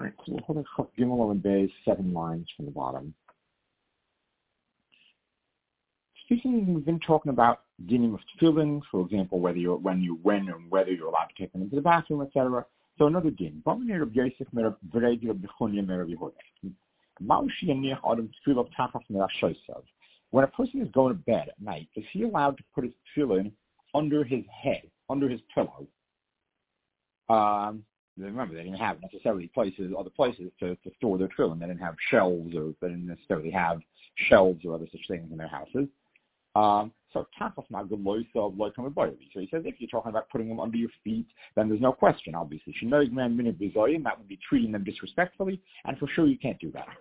Right, so we'll hold a Gimel and Bay 7 lines from the bottom. Speaking, we've been talking about dinim of tefillin, for example, whether you're allowed to take them into the bathroom, etc. So another din. When a person is going to bed at night, is he allowed to put his tefillin under his head, under his pillow? Remember, they didn't have necessarily other places to store their tefillin. They didn't have shelves, or they didn't necessarily have shelves or other such things in their houses. So he says if you're talking about putting them under your feet, then there's no question, obviously. That would be treating them disrespectfully, and for sure you can't do that.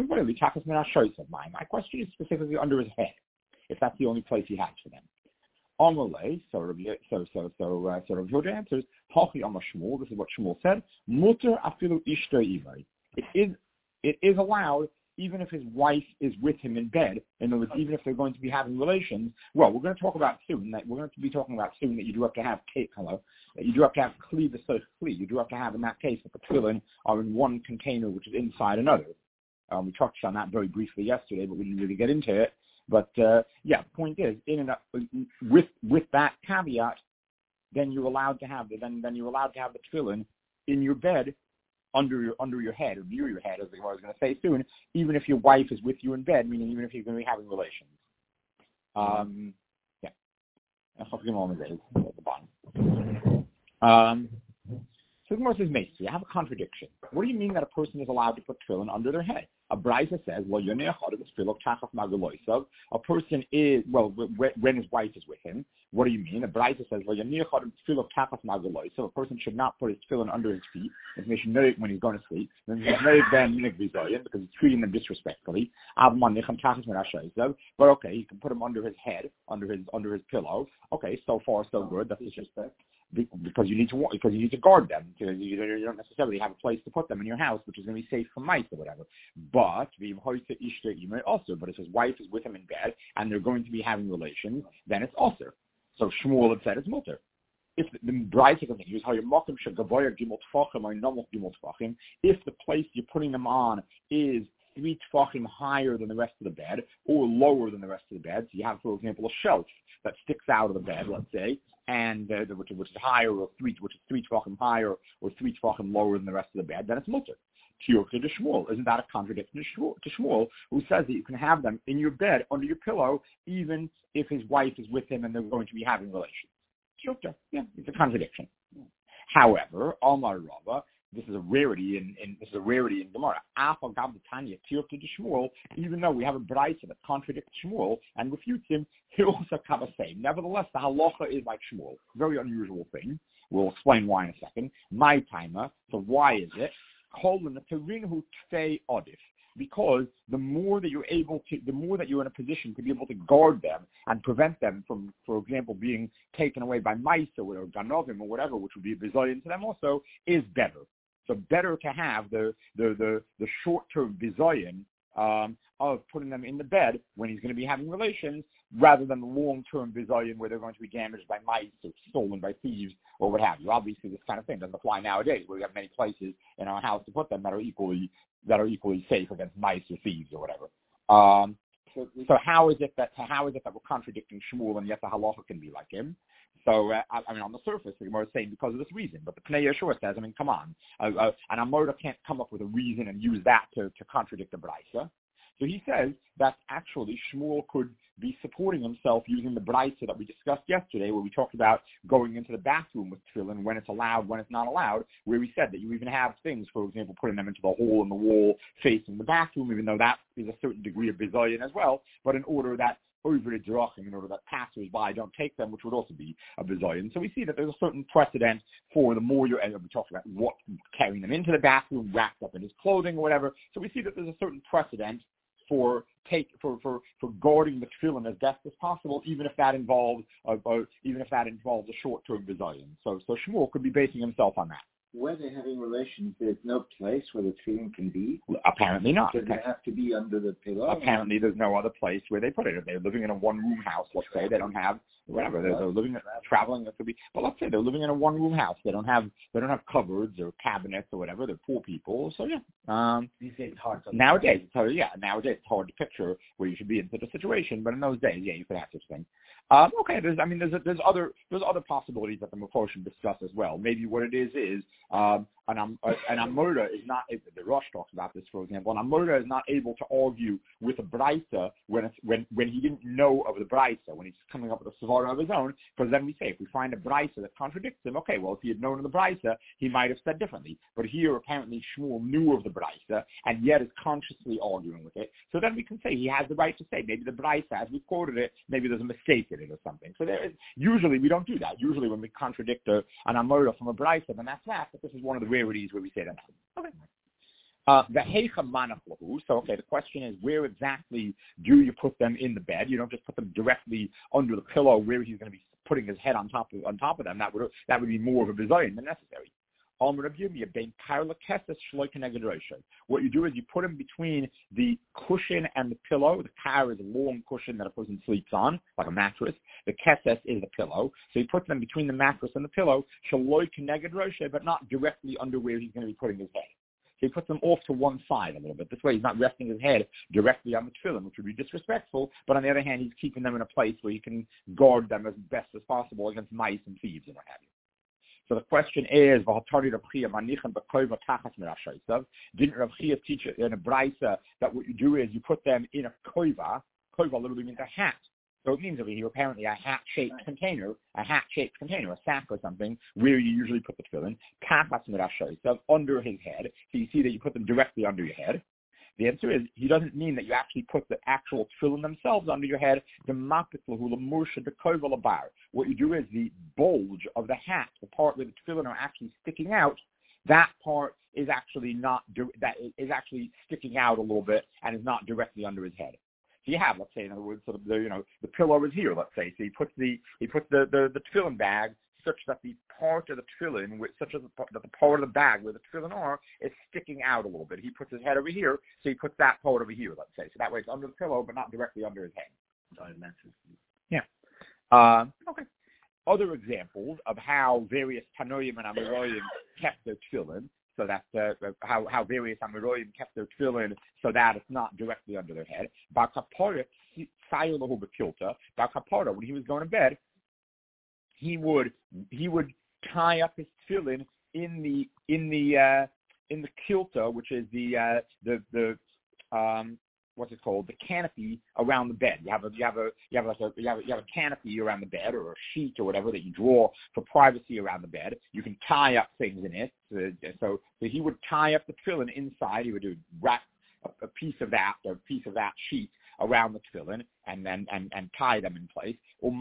My question is specifically under his head, if that's the only place he has for them. Amalei, so Rav Yehuda answers, Hachi Amar Shmuel, this is what Shmuel said, Mutter afilu ishto imay. It is allowed even if his wife is with him in bed. In other words, even if they're going to be having relations. Well, we're going to talk about soon that you do have to have that you do have to have kli b'soch kli. You do have to have, in that case, that the tefillin are in one container which is inside another. We touched on that very briefly yesterday, but we didn't really get into it. But the point is, with that caveat, then you're allowed to have the tefillin in your bed, under your head or near your head, as I was going to say soon, even if your wife is with you in bed, meaning even if you're going to be having relations. At the bottom. So the Gemara says, Macy, I have a contradiction. What do you mean that a person is allowed to put tefillin under their head? A Braisa says, a person is, when his wife is with him. What do you mean? A Braisa says, so a person should not put his tefillin under his feet, when he's going to sleep. Then because he's treating them disrespectfully. But okay, he can put them under his head, under his pillow. Okay, so far so good. That's disrespect. Because you need to guard them. You don't necessarily have a place to put them in your house, which is going to be safe from mice or whatever. But if his wife is with him in bed and they're going to be having relations, then it's also. So Shmuel had said it's mutter. If the Braisa continues, if the place you're putting them on is 3 tefachim higher than the rest of the bed, or lower than the rest of the bed, so you have, for example, a shelf that sticks out of the bed, let's say, and which is higher, which is 3 tefachim higher, or 3 tefachim lower than the rest of the bed, then it's mutter. To Shmuel, isn't that a contradiction to Shmuel, who says that you can have them in your bed under your pillow, even if his wife is with him and they're going to be having relations? Yeah, it's a contradiction. However, Amar Rava, this is a rarity in Gemara. Even though we have a Braisa that contradicts Shmuel and refutes him, he also have a say. Nevertheless, the halacha is like Shmuel. Very unusual thing. We'll explain why in a second. My timer. So why is it? Because the more that you're in a position to be able to guard them and prevent them from, for example, being taken away by mice or ganovim or whatever, which would be a bizayin to them also, is better. So better to have the short-term bizayin of putting them in the bed when he's going to be having relations, rather than the long-term bizayin where they're going to be damaged by mice or stolen by thieves or what have you. Obviously, this kind of thing doesn't apply nowadays, where we have many places in our house to put them that are equally safe against mice or thieves or whatever. So how is it that we're contradicting Shmuel and yet the halacha can be like him? So, on the surface, the Gemara is saying because of this reason. But the Pnei Yeshua says, come on. An Amorda can't come up with a reason and use that to contradict the Braisa. So he says that actually Shmuel could be supporting himself using the Braisa that we discussed yesterday, where we talked about going into the bathroom with tefillin, when it's allowed, when it's not allowed, where we said that you even have things, for example, putting them into the hole in the wall facing the bathroom, even though that is a certain degree of bizayin as well, but in order that passers-by don't take them, which would also be a bizayin. So we see that there's a certain precedent for the more you're, and we talked about what carrying them into the bathroom, wrapped up in his clothing or whatever. So we see that there's a certain precedent for guarding the tefillin as best as possible, even if that involves a short-term bizayin. So Shmuel could be basing himself on that. When they're having relations, there's no place where the tefillin can be? Apparently not. Does it have to be under the pillow? Apparently there's no other place where they put it. If they're living in a one-room house, let's say, they don't have whatever. They're living, traveling. That could be. But let's say they're living in a one-room house. They don't have cupboards or cabinets or whatever. They're poor people. So yeah. These days it's hard. Nowadays it's hard to picture where you should be in such a situation. But in those days, yeah, you could have such thing. Okay. There's other possibilities that the Mephoshim discuss as well. Maybe what it is an Amurda is not. The Rosh talks about this, for example. An Amurda is not able to argue with a Braisa when he didn't know of the Braisa, when he's coming up with a Svara of his own. Because then we say, if we find a Braisa that contradicts him, okay, well, if he had known of the Braisa, he might have said differently. But here, apparently, Shmuel knew of the Braisa and yet is consciously arguing with it. So then we can say he has the right to say maybe the Braisa, as we quoted it, maybe there's a mistake in it or something. So usually we don't do that. Usually when we contradict an Amurda from a Braisa, then that's that. But this is one of the rarities where we say that. Okay. So, the question is, where exactly do you put them in the bed? You don't just put them directly under the pillow where he's going to be putting his head on top of them. That would be more of a bizayon than necessary. What you do is you put them between the cushion and the pillow. The car is a long cushion that a person sleeps on, like a mattress. The keses is the pillow. So you put them between the mattress and the pillow, but not directly under where he's going to be putting his head. So he puts them off to one side a little bit. This way he's not resting his head directly on the tefillin, which would be disrespectful, but on the other hand, he's keeping them in a place where he can guard them as best as possible against mice and thieves and what have you. So the question is, didn't Rav Chia teach in a Braisa that what you do is you put them in a koiva literally means a hat. So it means over here apparently a hat-shaped container, a sack or something, where you usually put the tefillin, under his head. So you see that you put them directly under your head. The answer is, he doesn't mean that you actually put the actual tefillin themselves under your head. What you do is the bulge of the hat, the part where the tefillin are actually sticking out, that part is actually actually sticking out a little bit and is not directly under his head. So you have, let's say, in other words, sort of the pillow is here, let's say. So he puts the tefillin bag such that the part of the tefillin, that the part of the bag where the tefillin are, is sticking out a little bit. He puts his head over here, so he puts that part over here, let's say. So that way it's under the pillow, but not directly under his head. Yeah. Okay. Other examples of how various Tanoim and Amoraim kept their tefillin, so that's how various Amoraim kept their tefillin so that it's not directly under their head. Bar Kapara, when he was going to bed, he would tie up his tefillin in the kilta, which is the what's it called? The canopy around the bed. You have a canopy around the bed, or a sheet or whatever that you draw for privacy around the bed. You can tie up things in it. So he would tie up the tefillin inside. He would wrap a piece of that sheet around the tefillin and tie them in place. And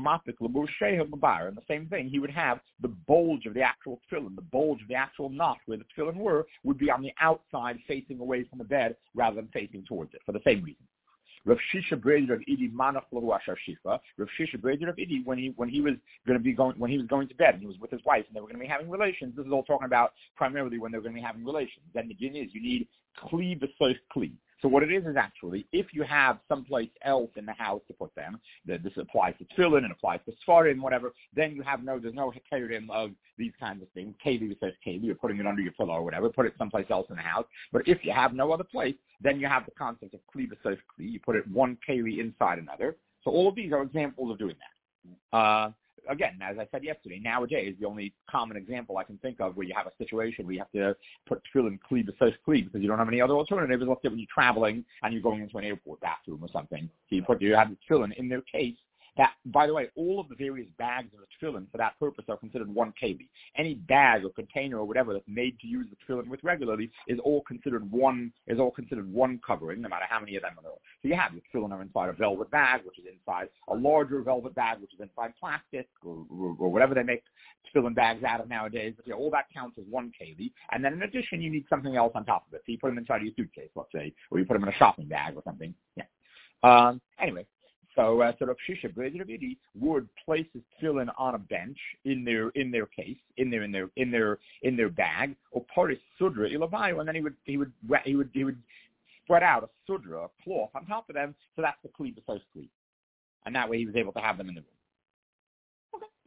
the same thing, he would have the bulge of the actual tefillin, the bulge of the actual knot where the tefillin would be on the outside facing away from the bed rather than facing towards it for the same reason. Rav Shisha braided of Idi manach lahu ashar shifa. Rav Shisha braided of Idi when he was going to bed and he was with his wife and they were going to be having relations. This is all talking about primarily when they were going to be having relations. Then the din is you need kli b'soif kli. So what it is actually, if you have someplace else in the house to put them, this applies to tefillin and applies to svarim, whatever, then there's no hekerim of these kinds of things. Keli says keli, you're putting it under your pillow or whatever, put it someplace else in the house. But if you have no other place, then you have the concept of kli b'soif kli. You put it one keli inside another. So all of these are examples of doing that. Again, as I said yesterday, nowadays the only common example I can think of where you have a situation where you have to put tefillin kli b'soif kli because you don't have any other alternatives is let's say when you're traveling and you're going into an airport bathroom or something. So you have the tefillin in their case. That, by the way, all of the various bags of the tefillin for that purpose are considered one keli. Any bag or container or whatever that's made to use the tefillin with regularly is all considered one covering, no matter how many of them are there. So you have your tefillin are inside a velvet bag, which is inside a larger velvet bag, which is inside plastic or whatever they make tefillin bags out of nowadays. But, all that counts as one keli. And then in addition, you need something else on top of it. So you put them inside of your suitcase, let's say, or you put them in a shopping bag or something. Yeah. Anyway. So Rav Shisha Braided of Idi would place his tefillin on a bench in their case, in their bag, or paris sudra ilavayu, and then he would spread out a sudra, a cloth on top of them, so that's the kli b'soif kli, and that way he was able to have them in the room.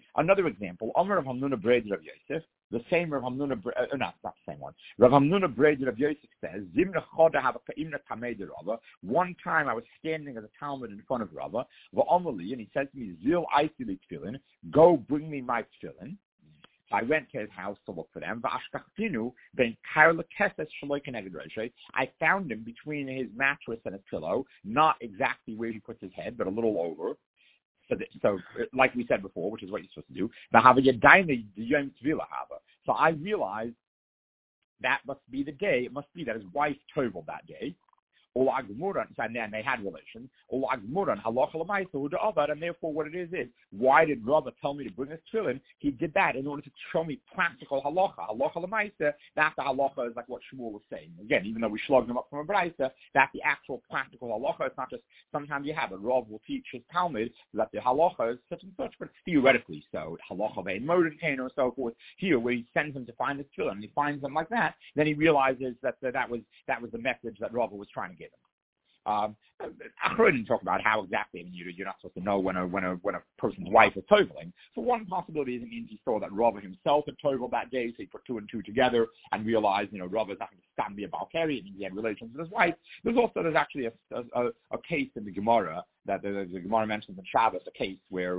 Another example, Omer of Hamnuna Breder of Yosef, the same Rav Hamnuna, not the same one. Rav Hamnuna Breder of Yosef says, one time I was standing as a Talmud in front of Rava, and he said to me, Zil Aisili Tfilin, go bring me my Tfilin. I went to his house to look for them. I found him between his mattress and his pillow, not exactly where he puts his head, but a little over. So like we said before, which is what you're supposed to do. So I realized that must be the day. It must be that his wife toveled that day. And then they had relations. And therefore what it is, why did Rava tell me to bring his tefillin? He did that in order to show me practical halacha. Halacha l'maisa, that's the halacha is like what Shmuel was saying. Again, even though we slugged him up from a brayta, that's the actual practical halacha. It's not just, sometimes you have it. Rav will teach his Talmud that the halacha is such and such, but it's theoretically so. Halacha ve'en modin kain or so forth. Here, where he sends him to find his tefillin, and he finds them like that, then he realizes that was the message that Rava was trying to give him. Achronim didn't talk about how exactly. I mean, you're not supposed to know when a person's wife is toveling. So one possibility is it means he saw that Rava himself had toveled that day, so he put two and two together and realized, Rava's not going to stand be a Balkari, and he had relations with his wife. There's actually a case in the Gemara that the Gemara mentions in Shabbos, a case where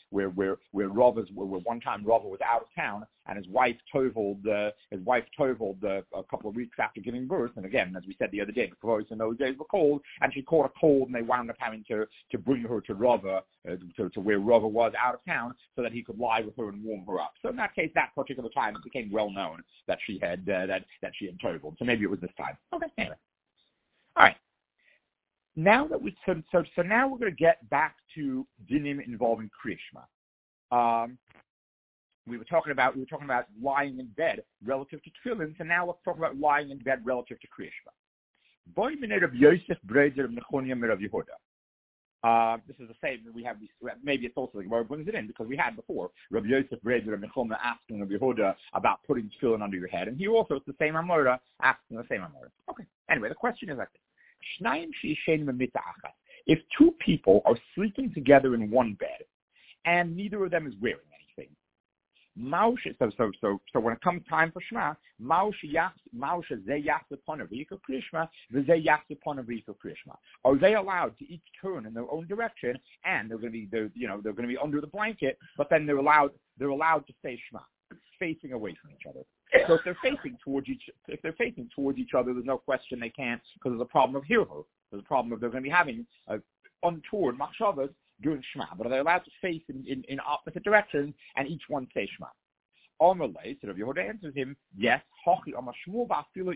one time Rava was out of town and his wife toveled a couple of weeks after giving birth. And again, as we said the other day, because in those days were cold, and she caught a cold, and they wound up having to bring her to Rava, to where Rava was out of town, so that he could lie with her and warm her up. So in that case, that particular time, it became well known that she had toveled. So maybe it was this time. Okay, anyway. All right. Now that so now we're going to get back to dinim involving Kriyishma. We were talking about lying in bed relative to tefillin, so now let's talk about lying in bed relative to Kriyishma. Boy minute of Yosef Breder of Nechonia Mirav Yehuda. This is the same that we have. Maybe it's also the Gemara brings it in because we had before Rabbi Yosef Breder of Nechonia asking of Yehuda about putting tefillin under your head, and here also it's the same Amora asking the same Amora. Okay. Anyway, the question is like this. If two people are sleeping together in one bed and neither of them is wearing anything, so when it comes time for Shema, are they allowed to each turn in their own direction, and they're going to be under the blanket, but then they're allowed to say Shema, facing away from each other. So if they're facing towards each other, there's no question they can't, because there's a problem of hirhur. There's a problem of they're going to be having untoward machshavas during Shema. But are they allowed to face in opposite directions and each one say Shema? Amalei, so Rav Yehuda answers him, yes. Shmuel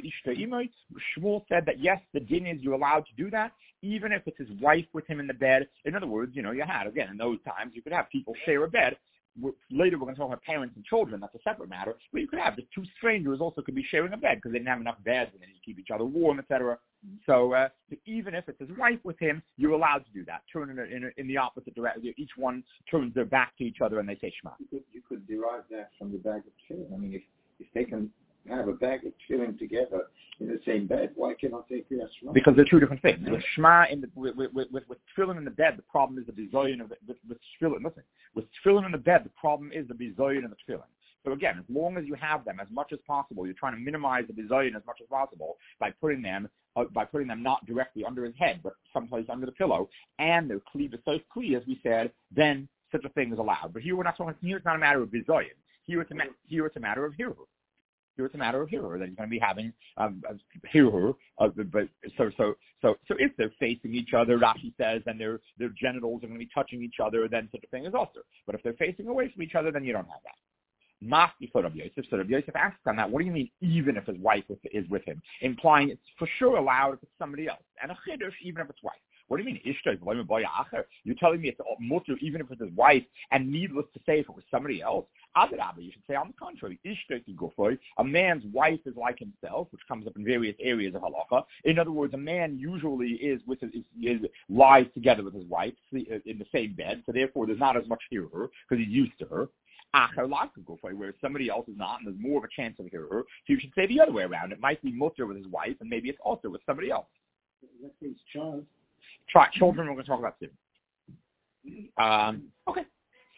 said that yes, the din is you're allowed to do that, even if it's his wife with him in the bed. In other words, you had, again, in those times, you could have people share a bed. Later we're going to talk about parents and children. That's a separate matter. But you could have the two strangers also could be sharing a bed because they didn't have enough beds and they need to keep each other warm, etc. So even if it's his wife with him, you're allowed to do that. Turn in the opposite direction. Each one turns their back to each other and they say Shema. You could derive that from the bag of tefillin. I mean, if they can have a bag of tefillin together in the same bed, why cannot they be Shema? Because they're two different things. With Shema with tefillin in the bed, the problem is the bizoyin of with tefillin. Listen, with tefillin in the bed, the problem is the bizoyin and the tefillin. So again, as long as you have them as much as possible, you're trying to minimize the bizoyin as much as possible by putting them not directly under his head, but someplace under the pillow, and they're cleave so clear, as we said, then such a thing is allowed. But here we're not talking. Here it's not a matter of bizoyin. Here it's a matter of hirhur. Here it's a matter of hirhur that he's going to be having hirhur. So if they're facing each other, Rashi says, and their genitals are going to be touching each other, then such a thing is also. But if they're facing away from each other, then you don't have that. Masti for Rabbi Yosef. So Rabbi Yosef asks on that, what do you mean even if his wife is with him? Implying it's for sure allowed if it's somebody else. And a chiddush even if it's wife. What do you mean? You're telling me it's mutter even if it's his wife, and needless to say if it was somebody else? You should say on the contrary. A man's wife is like himself, which comes up in various areas of halacha. In other words, a man usually lies together with his wife in the same bed, so therefore there's not as much hirhur because he's used to her. Where somebody else is not, and there's more of a chance of hirhur. So you should say the other way around. It might be mutter with his wife, and maybe it's also with somebody else. That means child. Children, we're going to talk about soon. Okay.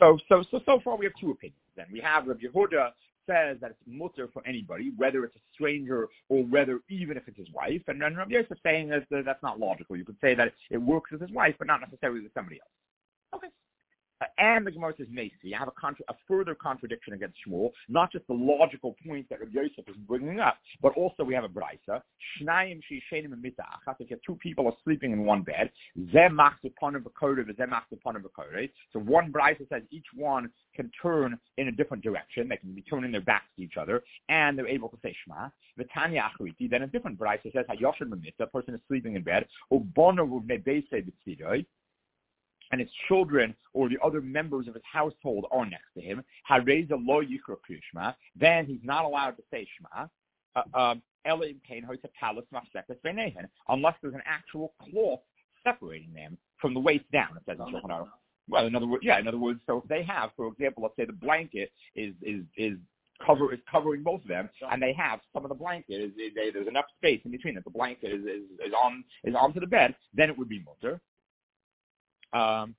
So far we have two opinions. Then we have Rabbi Yehuda says that it's mutter for anybody, whether it's a stranger or whether even if it's his wife. And then Rabbi Yosef saying that that's not logical. You could say that it works with his wife, but not necessarily with somebody else. Okay. And the Gemara says, Macy, you have a further contradiction against Shmuel, not just the logical point that Rabbi Yosef is bringing up, but also we have a brisa. Shnayim she'ishenim mitachas. If you have two people are sleeping in one bed, zeh machzeh panav v'kodev, zeh machzeh panav v'kodev. So one brisa says each one can turn in a different direction. They can be turning their backs to each other, and they're able to say Shema. V'tanya achriti. Then a different brisa says hayoshen b'mitzvah. A person is sleeping in bed. Ubono v'bnei beisei b'tzidoi. And his children or the other members of his household are next to him, then he's not allowed to say Shema, unless there's an actual cloth separating them from the waist down. It says in Shulchan Aruch. Well, in other words, so if they have, for example, let's say the blanket is covering both of them, and they have some of the blanket there's enough space in between that the blanket is onto the bed, then it would be mutter. Rashi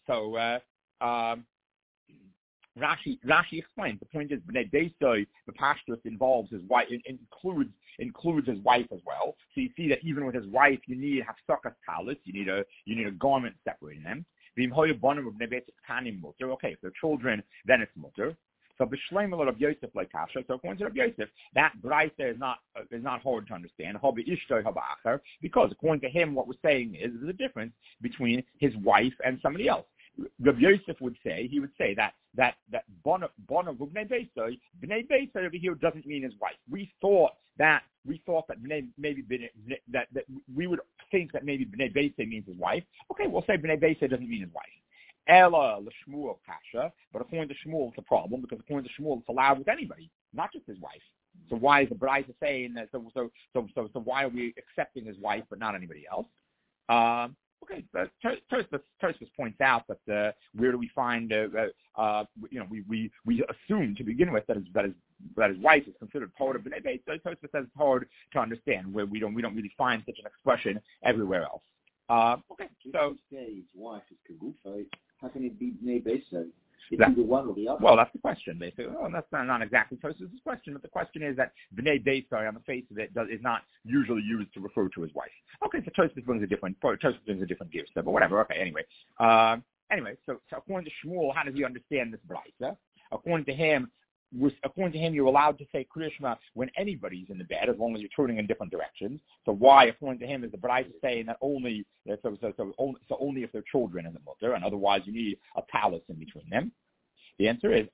explains the point is Bnei Beisai, the pashtus involves his wife, includes his wife as well. So you see that even with his wife, you need hafsakas talis, you need a garment separating them. Okay, if they're children, then it's mutter. So b'shleimel Rav Yosef like kasha. So according to Rav Yosef, that brayta is not hard to understand. Because according to him, what we're saying is there's a difference between his wife and somebody else. Rav Yosef would say that bona b'nei beisai over here doesn't mean his wife. We thought that maybe that we would think that maybe b'nei beisai means his wife. Okay, we'll say b'nei beisai doesn't mean his wife. Ella l'shmuel kasha, but according to Shmuel, it's a problem because according to Shmuel, it's allowed with anybody, not just his wife. So why is the bride saying that? So why are we accepting his wife but not anybody else? Okay, Tosfos points out that where do we find? We assume to begin with that his wife is considered part of Bnei Beit. So Tosfos says it's hard to understand where we don't really find such an expression everywhere else. Okay, so say his wife is Kagufa. How can it be Bnei Beisai? It's either one or the other. Well, that's the question, basically. Well, that's not exactly Tosfos' question, but the question is that Bnei Beisai, on the face of it, is not usually used to refer to his wife. Okay, so Tosfos brings a different gear, but whatever. Okay, anyway. So according to Shmuel, how does he understand this brisa? According to him, you're allowed to say Krishma when anybody's in the bed, as long as you're turning in different directions. So why, according to him, is the bride saying that only if they're children in the mutter, and otherwise you need a talus in between them? The answer is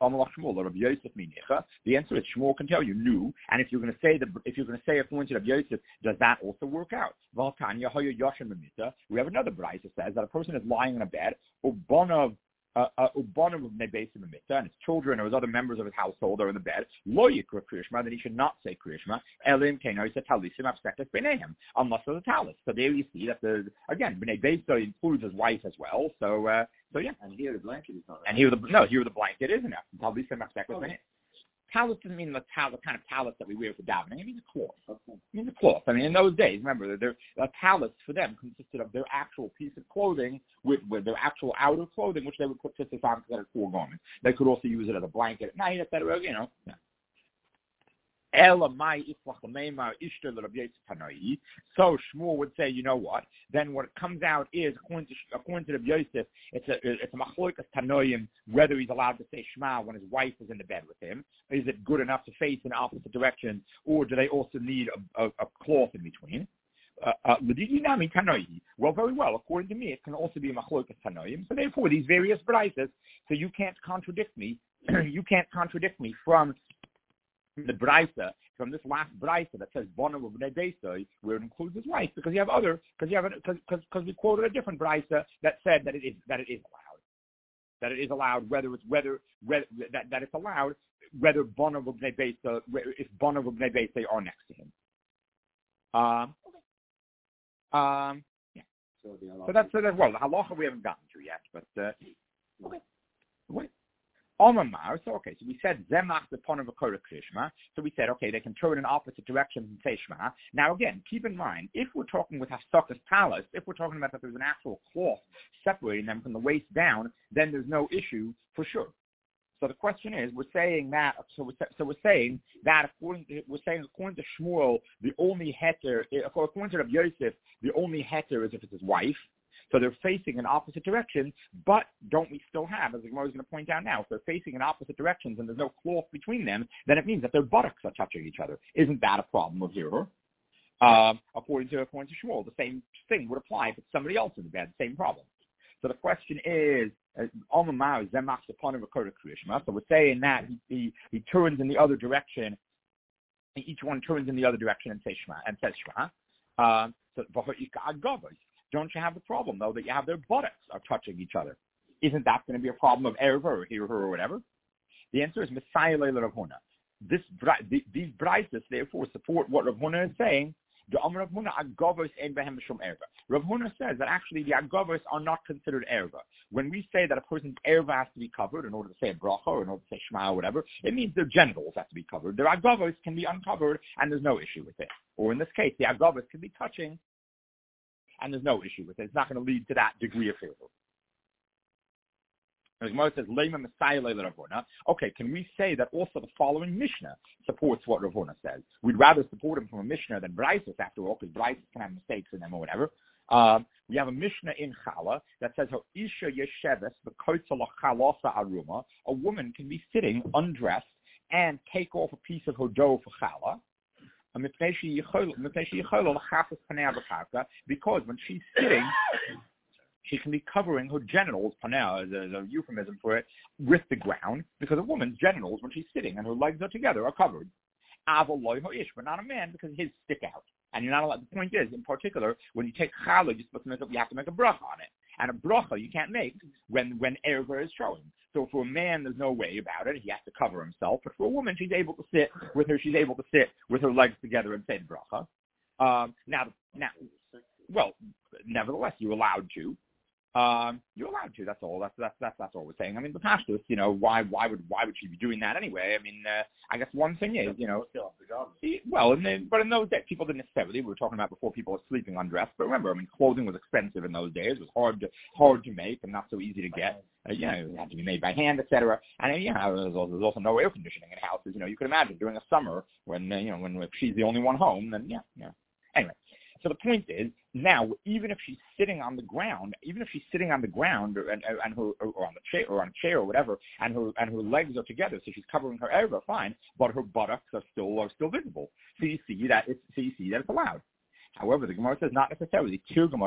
the answer is Shmuel can tell you no. And if you're going to say according to Rabbi Yosef, does that also work out? We have another bride that says that a person is lying in a bed, and his children or his other members of his household are in the bed, then he should not say Krishma, unless there's a talus. So there you see that Bnei Beisai includes his wife as well. So yeah. And here the blanket is not. And here the blanket is enough. Talus doesn't mean the kind of talus that we wear for davening. It means a cloth. Okay. It means a cloth. I mean, in those days, remember, a talus for them consisted of their actual piece of clothing with their actual outer clothing, which they would put tzitzis on because they had 4 garments. They could also use it as a blanket at night, etc. Yeah. So Shmuel would say, you know what? Then what comes out is, according to Rabbi Yosef, it's a machlokas tanoim whether he's allowed to say Shema when his wife is in the bed with him. Is it good enough to face in opposite directions, or do they also need a cloth in between? Well, very well. According to me, it can also be a machlokas tanoim. So therefore, these various braises. So you can't contradict me. You can't contradict me from the brisa, from this last brisa that says Bona B'nei Beisai, where it includes his wife, because we quoted a different brisa that said that it is allowed, that it is allowed whether it's allowed whether Bona B'nei Beisai, if Bona B'nei Beisai are next to him. Yeah. So that's the halacha we haven't gotten to yet, but okay. Wait. Omamar, so we said Zemach the pon of a Korah Krishma. So we said, okay, they can turn in opposite directions and say Shema. Now again, keep in mind, if we're talking with Hafsaka's palace, if we're talking about that there's an actual cloth separating them from the waist down, then there's no issue for sure. So the question is, we're saying that according to Shmuel, the only heter, according to Rav Yosef, the only heter is if it's his wife. So they're facing in opposite directions, but don't we still have, as the Gemara is going to point out now, if they're facing in opposite directions and there's no cloth between them, then it means that their buttocks are touching each other. Isn't that a problem of Zerah? According to Shmuel, the same thing would apply if it's somebody else in the bed, same problem. So the question is, so we're saying that he turns in the other direction, each one turns in the other direction and says Shema. Don't you have the problem, though, that you have their buttocks are touching each other? Isn't that going to be a problem of Erva or Hirur or whatever? The answer is Messiah Leila Rav Huna. These brises, therefore, support what Rav Huna is saying. The Amar Rav Huna agavos ein behem mishum erva. Rav Huna says that actually the agavos are not considered erva. When we say that a person's erva has to be covered in order to say a bracha or in order to say shema or whatever, it means their genitals have to be covered. Their agavos can be uncovered and there's no issue with it. Or in this case, the agavos can be touching and there's no issue with it. It's not going to lead to that degree of favor. The Gemara says, Lema Messiah Leila Rav Huna. Okay, can we say that also the following Mishnah supports what Rav Huna says? We'd rather support him from a Mishnah than Braisos, after all, because Braisos can have mistakes in them or whatever. We have a Mishnah in Chala that says, Isha Yesheves v'kotzah l'chalosa aruma. A woman can be sitting undressed and take off a piece of her dough for Chala. Because when she's sitting, she can be covering her genitals, panel is a euphemism for it, with the ground, because a woman's genitals, when she's sitting and her legs are together, are covered. But not a man, because his stick out. And you're not allowed, the point is, in particular, when you take challah, you have to make a bracha on it. And a bracha you can't make when erva is showing. So for a man, there's no way about it. He has to cover himself. But for a woman, she's able to sit with her legs together and say the bracha. Well, nevertheless, you're allowed to. That's all. That's all we're saying. I mean, the pashtus, why would she be doing that anyway? I mean, I guess one thing is, but in those days, people didn't necessarily. We were talking about before, people were sleeping undressed. But remember, I mean, clothing was expensive in those days. It was hard to make and not so easy to get. It had to be made by hand, etc. And there's also no air conditioning in houses. You could imagine during a summer when if she's the only one home, then Anyway. So the point is, now, even if she's sitting on the ground, or on a chair or whatever, and her legs are together, so she's covering her erva, fine, but her buttocks are still visible. So you see that it's allowed. However, the Gemara says not necessarily.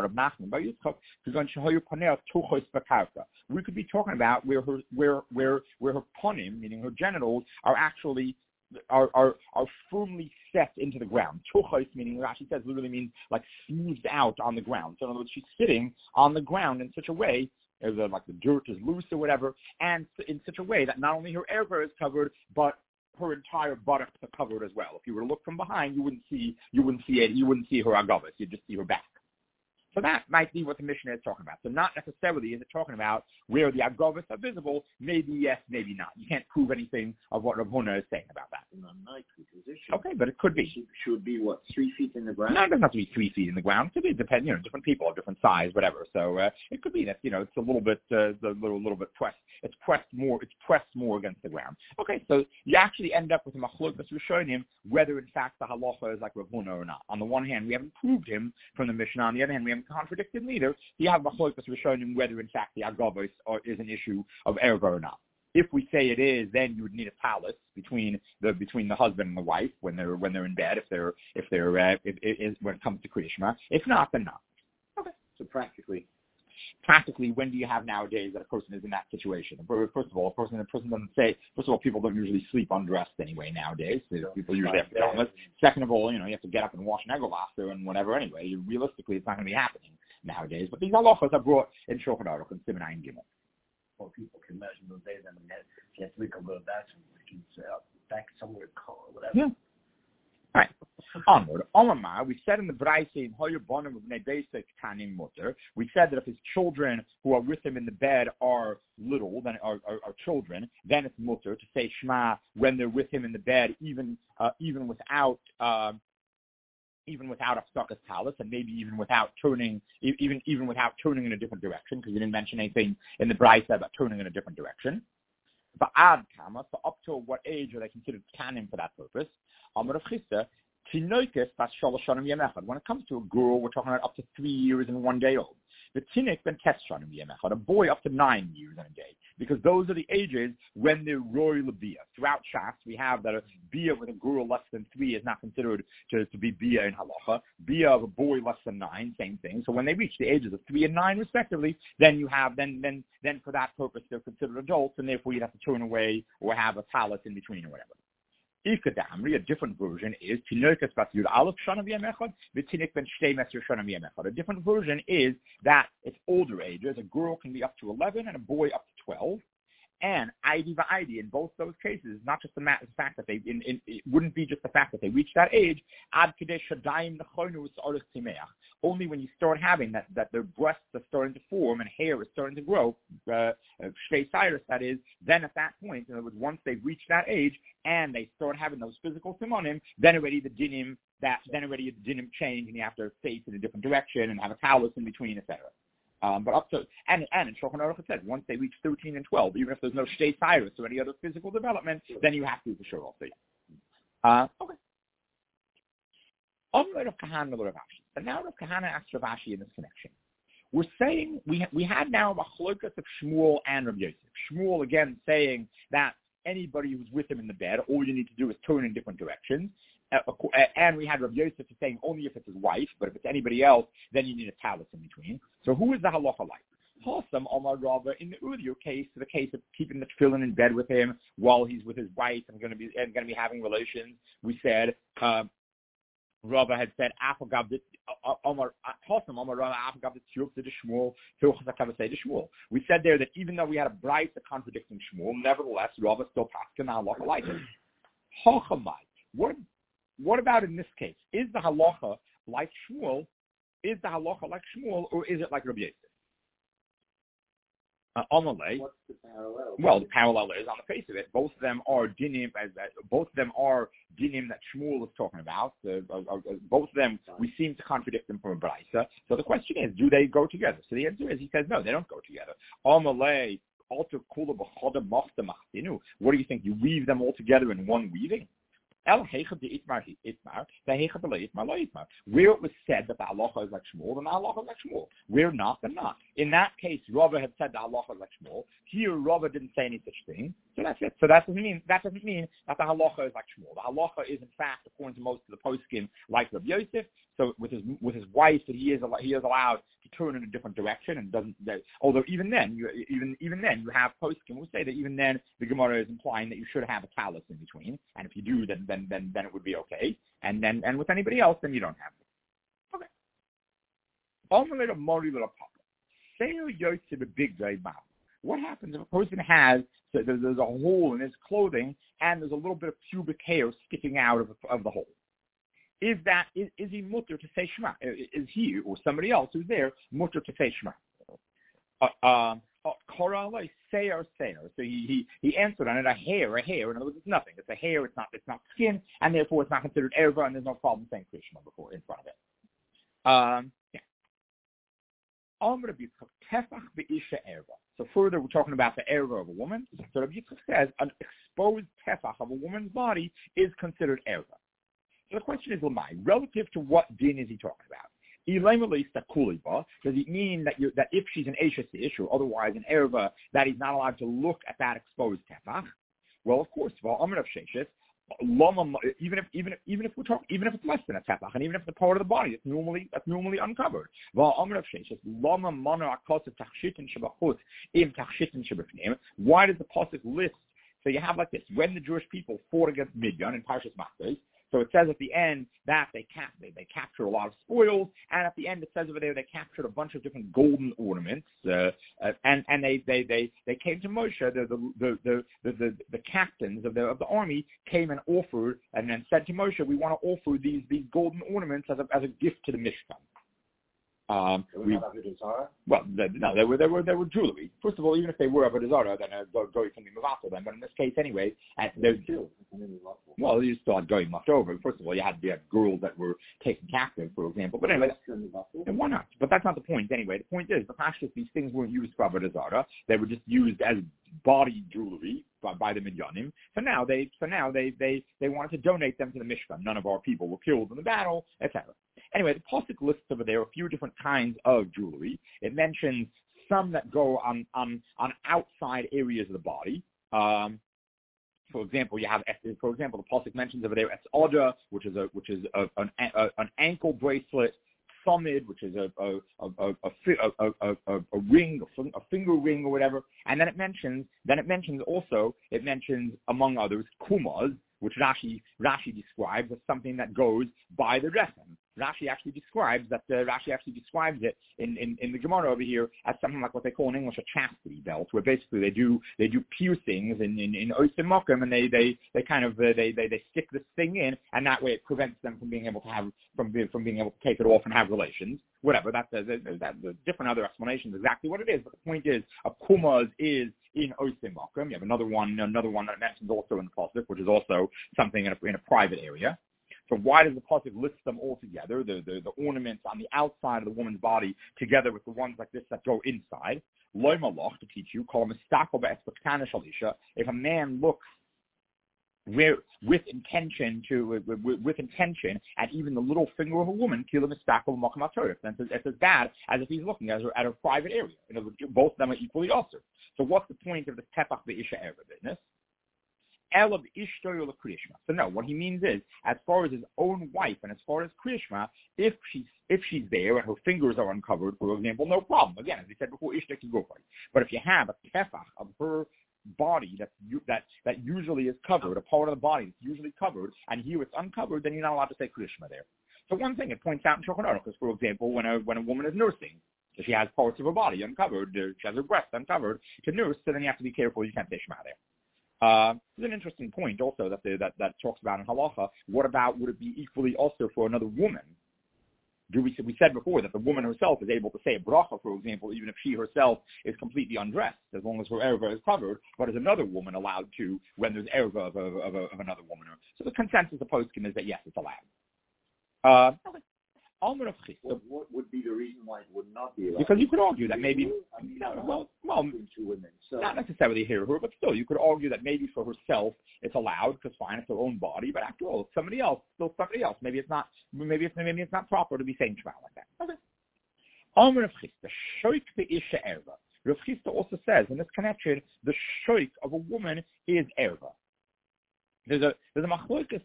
We could be talking about where her ponim, meaning her genitals, are actually are firmly set into the ground. Tuchos, meaning Rashi says, literally means like smoothed out on the ground. So in other words, she's sitting on the ground in such a way, like the dirt is loose or whatever, and in such a way that not only her erva is covered, but her entire buttocks are covered as well. If you were to look from behind, you wouldn't see her agavos. You'd just see her back. So that might be what the Mishnah is talking about. So not necessarily is it talking about where the agavos are visible. Maybe yes, maybe not. You can't prove anything of what Rav Huna is saying about that. Okay, but it could be. Should be what, 3 feet in the ground? No, it doesn't have to be 3 feet in the ground. It could be different people of different size, whatever. So it could be that it's a little bit pressed. It's pressed more against the ground. Okay, so you actually end up with a machlokas rishonim whether in fact the halacha is like Rav Huna or not. On the one hand, we haven't proved him from the Mishnah. On the other hand, we haven't contradicted neither. You have machlokas rishonim whether in fact the agavos is an issue of erva or not. If we say it is, then you would need a talus between the husband and the wife when they're in bed. When it comes to Kriya Shema. If not, then not. Okay. So practically, when do you have nowadays that a person is in that situation? First of all, a person doesn't say. First of all, people don't usually sleep undressed anyway nowadays. People usually have pajamas. Second of all, you have to get up and wash an egolaster and whatever anyway. Realistically, it's not going to be happening nowadays. But these halachas are brought in Shulchan Aruch and Siman Ayin Gimel. Well, people can imagine those days. I mean, you have to go to the bathroom, back somewhere cold or whatever. Yeah. All right. Onward, Omar, we said in the Braise in Hoyer Bonham of Nebesek Tanim Mutter, we said that if his children who are with him in the bed are little, then are children, then it's Mutter to say Shema when they're with him in the bed, even without Afsakas Talis, and maybe even without turning in a different direction, because you didn't mention anything in the Braise about turning in a different direction. But Ad Kama, so up to what age are they considered Tanim for that purpose? Amar of Chista, Tinoikis, that's Shalosh Shanim Yemechad. When it comes to a girl, we're talking about up to 3 years and 1 day old. The Tinik ben Tes Shanim Yemechad, a boy up to 9 years and a day. Because those are the ages when they're Roy Labia. Throughout Shas, we have that a Bia with a girl less than 3 is not considered to be Bia in Halacha. Bia of a boy less than 9, same thing. So when they reach the ages of 3 and 9 respectively, then you have, then for that purpose, they're considered adults, and therefore you'd have to turn away or have a talis in between or whatever. A different version is a different version is that it's older ages. A girl can be up to 11 and a boy up to 12. And in both those cases, not just the fact that it wouldn't be just the fact that they reach that age. Only when you start having that their breasts are starting to form and hair is starting to grow, that is, then at that point, in other words, once they've reached that age and they start having those physical simonim, then already the dinim change, and you have to face in a different direction and have a talus in between, etc. But up to, and in Shulchan Aruch it said, once they reach 13 and 12, even if there's no shtei cyrus or any other physical development, then you have to for sure also. Okay. Rav Kahana Rav Ashi. And now Rav Kahana asks Rav Ashi in this connection. We're saying, we had now a machlokas of Shmuel and Rav Yosef. Shmuel again saying that anybody who's with him in the bed, all you need to do is turn in different directions. And we had Rav Yosef saying only if it's his wife, but if it's anybody else, then you need a talus in between. So who is the halacha like? Hasam Omar Rava in the Udiyo case, the case of keeping the tefillin in bed with him while he's with his wife and going to be having relations. We said Rava had said we said there that even though we had a brayta contradicting Shmuel, nevertheless Rava still paskin the halacha like it. What about in this case? Is the halacha like Shmuel? Or is it like Rabbi Yosef? What's the parallel? Well, the parallel is on the face of it. Both of them are dinim. That Shmuel is talking about. Both of them, we seem to contradict them from a brayta. So the question is, do they go together? So the answer is, he says no, they don't go together. What do you think? You weave them all together in one weaving? Where it was said that the halacha is like Shmuel, then the halacha is like Shmuel. Where not, then not. In that case, Rava had said the halacha is like Shmuel. Here, Rava didn't say any such thing. So that's it. So that doesn't mean that the halacha is like Shmuel. The halacha is, in fact, according to most of the poskim, like Rav Yosef. So with his wife, that he is allowed to turn in a different direction, and doesn't. Although even then, you have poskim who say that even then the Gemara is implying that you should have a talus in between, and if you do, then it would be okay. And with anybody else, then you don't have it. Okay. What happens if a person has, so there's a hole in his clothing and there's a little bit of pubic hair sticking out of the hole? Is he mutter to say Shema? Is he or somebody else who's there mutter to say Shema? So he answered on it, a hair. In other words, it's nothing. It's a hair. It's not skin, and therefore it's not considered erva, and there's no problem saying Krishna before in front of it. So further, we're talking about the erva of a woman. So Rabbi Yitzchak says an exposed tefach of a woman's body is considered erva. So the question is, relative to what din is he talking about? Does it mean that if she's an Eishes Ish or otherwise an erva, that he's not allowed to look at that exposed tefach? Well, of course, even if it's less than a tefach, and even if it's a part of the body that's normally uncovered. Why does the pasuk list? So you have like this: when the Jewish people fought against Midian in Parshas Makkos, So it says at the end that they captured a lot of spoils, and at the end it says over there they captured a bunch of different golden ornaments, and they came to Moshe. The captains of the army came and offered and then said to Moshe, "We want to offer these golden ornaments as a gift to the Mishkan." Well, no, they were jewelry. First of all, even if they were Avodah Zarah, then Goy can be Mavatal them. But in this case, anyway, well, you still had Goy left over. First of all, you had girls that were taken captive, for example. But anyway, and why not? But that's not the point. Anyway, the point is, the Pashtus, these things weren't used for Avodah Zarah. They were just used as body jewelry by the Midyanim. So now they wanted to donate them to the Mishkan. None of our people were killed in the battle, etc. Anyway, the Pasuk lists over there a few different kinds of jewelry. It mentions some that go on outside areas of the body. For example, the Pasuk mentions over there Etz'oda, which is an ankle bracelet. Samid, which is a ring, a finger ring or whatever, and then it mentions among others kumas, which Rashi describes as something that goes by the rechem. Rashi actually describes it in the Gemara over here as something like what they call in English a chastity belt, where basically they do piercings in Oisim Mokum, and they stick this thing in, and that way it prevents them from being able to take it off and have relations. Whatever, that's the different other explanations exactly what it is, but the point is a kumaz is in Oisim Mokum. You have another one that mentions also in the Pasuk, which is also something in a private area. So why does the Pasuk list them all together, the ornaments on the outside of the woman's body, together with the ones like this that go inside? Loy malach, to teach you, call if a man looks with intention at even the little finger of a woman, it's as bad as if he's looking at a private area. In other words, both of them are equally also. So what's the point of the tepach be'isha erva business? So no, what he means is, as far as his own wife and as far as Krishma, if she's there and her fingers are uncovered, for example, no problem. Again, as we said before, Ishta can go for it. But if you have a tefach of her body that usually is covered, a part of the body that's usually covered, and here it's uncovered, then you're not allowed to say Krishma there. So one thing it points out in Shulchan Aruch is, for example, when a woman is nursing, so she has parts of her body uncovered, she has her breast uncovered to nurse, so then you have to be careful, you can't say Shema there. There's an interesting point also that talks about in halacha. What about, would it be equally also for another woman? We said before that the woman herself is able to say a bracha, for example, even if she herself is completely undressed, as long as her erva is covered. But is another woman allowed to when there's erva of another woman? So the consensus of poskim is that yes, it's allowed. What would be the reason why it would not be allowed? Because you could argue that maybe, two women, so. Not necessarily her, but still, you could argue that maybe for herself it's allowed because fine, it's her own body. But after all, somebody else. Maybe it's not proper to be saying Shema like that. Okay. Rav Chisda also says in this connection, the shoik of a woman is erva. There's a machlokas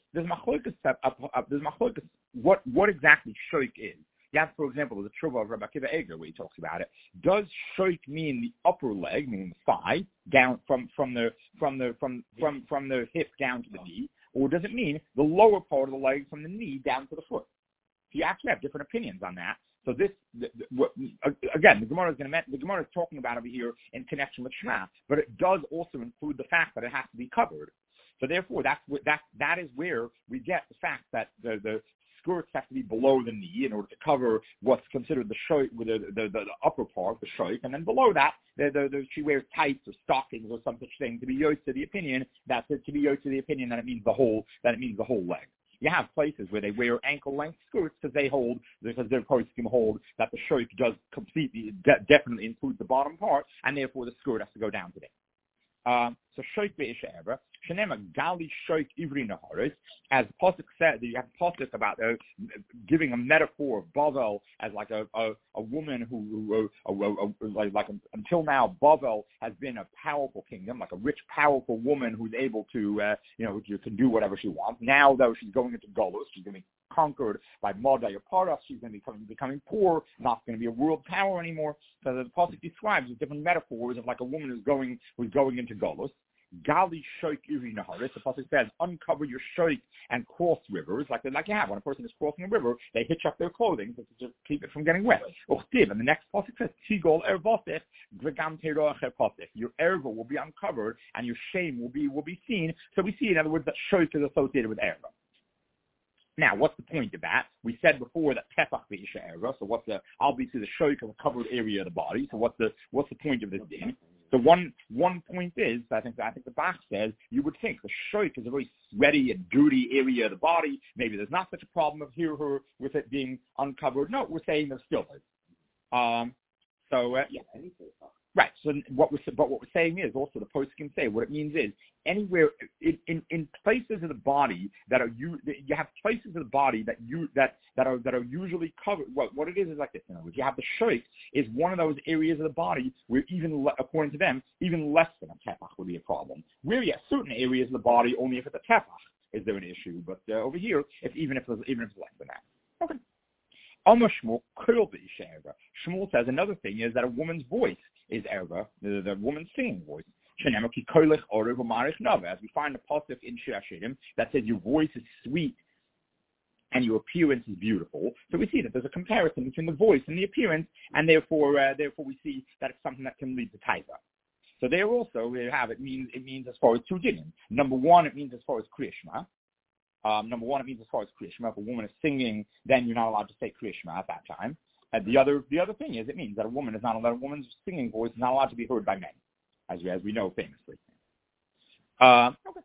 what exactly shoik is. You have, for example, the Tshuva of Rabbi Akiva Eger where he talks about it. Does shoik mean the upper leg, meaning the thigh, down from the hip down to the knee, or does it mean the lower part of the leg from the knee down to the foot? So you actually have different opinions on that. So again, the Gemara is talking about over here in connection with Shema, but it does also include the fact that it has to be covered. So therefore, that is where we get the fact that the skirts have to be below the knee in order to cover what's considered the shoik, the upper part, the shoik, and then below that, she wears tights or stockings or some such thing to be yoked to the opinion that it means the whole leg. You have places where they wear ankle-length skirts because their poskim hold that the shoik does definitely include the bottom part, and therefore the skirt has to go down to there. So shoik be'isha erva, shenema gali shoik ivri naharis, as Pasuk said, you have Pasuk about giving a metaphor of Bavel as like a woman who until now Bavel has been a powerful kingdom, like a rich, powerful woman who's able to you can do whatever she wants. Now though she's going into Golus, she's going to be conquered by Madai or Paras, she's going to be becoming poor, not going to be a world power anymore. So the Pasuk describes with different metaphors of like a woman who's going into Golus. Gali shoik iri naharis. The pasuk says, uncover your shoik and cross rivers, like you have when a person is crossing a river, they hitch up their clothing to just keep it from getting wet. Uchtiv, and the next pasuk says, Tigol ervotech v'gam teroach erpotech. Your erva will be uncovered and your shame will be seen. So we see, in other words, that shoik is associated with erva. Now, what's the point of that? We said before that tefach v'isha erva. So what's obviously the shoik of a covered area of the body. So what's the point of this din? So one point is, I think the Bach says, you would think the shoik is a very sweaty and dirty area of the body. Maybe there's not such a problem of here with it being uncovered. No, we're saying there still is. Yeah. Right. So what we're saying is also the post can say what it means is anywhere in places of the body that are you have places of the body that are usually covered. What it is like this. In other words, you have the shoik is one of those areas of the body where even according to them even less than a tefach would be a problem. Where you have certain areas of the body only if it's a tefach is there an issue, but over here even if it's less than that. Okay. Shmuel says another thing is that a woman's voice is erva, the woman's singing voice. As we find a pasuk in Shir Hashirim that says your voice is sweet and your appearance is beautiful. So we see that there's a comparison between the voice and the appearance, and therefore we see that it's something that can lead to taiva. So there also we have it means as far as two dinim. Number one, it means as far as kriyashma. It means as far as kriyashma. If a woman is singing, then you're not allowed to say kriyashma at that time. The other thing is it means that a woman's singing voice is not allowed to be heard by men, as we know famously. Okay.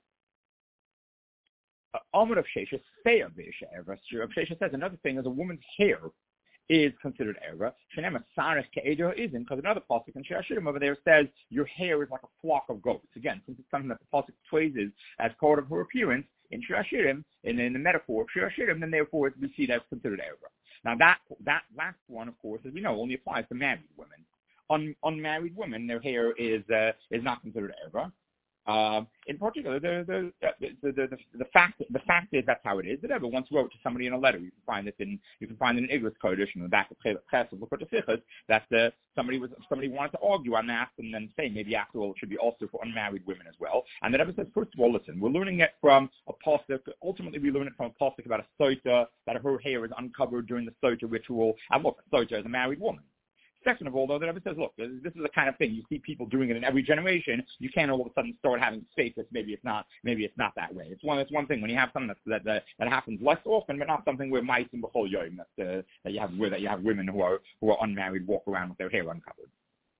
Amud of Shesha say of Shesha says another thing is a woman's hair is considered erva. Shenema sarech ke'eder isn't, because another pasuk in Shir Hashirim over there says your hair is like a flock of goats. Again, since it's something that the pasuk praises as part of her appearance in Shir Hashirim, in the metaphor of Shir Hashirim, then therefore we see that's considered erva. Now that last one, of course, as we know, only applies to married women. Unmarried women, their hair is not considered erva. In particular, the fact is that's how it is. That ever once wrote to somebody in a letter. You can find it in Igros Kodesh in the back of Ches of L'Kot HaSichos that somebody wanted to argue on that and then say maybe after all it should be also for unmarried women as well. And that ever says first of all, listen, we're learning it from a pasuk. Ultimately, we learn it from a pasuk about a soita that her hair is uncovered during the soita ritual. And look, a soita is a married woman. Second of all, though, that ever says, look, this is the kind of thing you see people doing it in every generation. You can't all of a sudden start having status. Maybe it's not that way. It's one thing when you have something that happens less often, but not something where mice and b'chol yoyim that you have women who are unmarried walk around with their hair uncovered.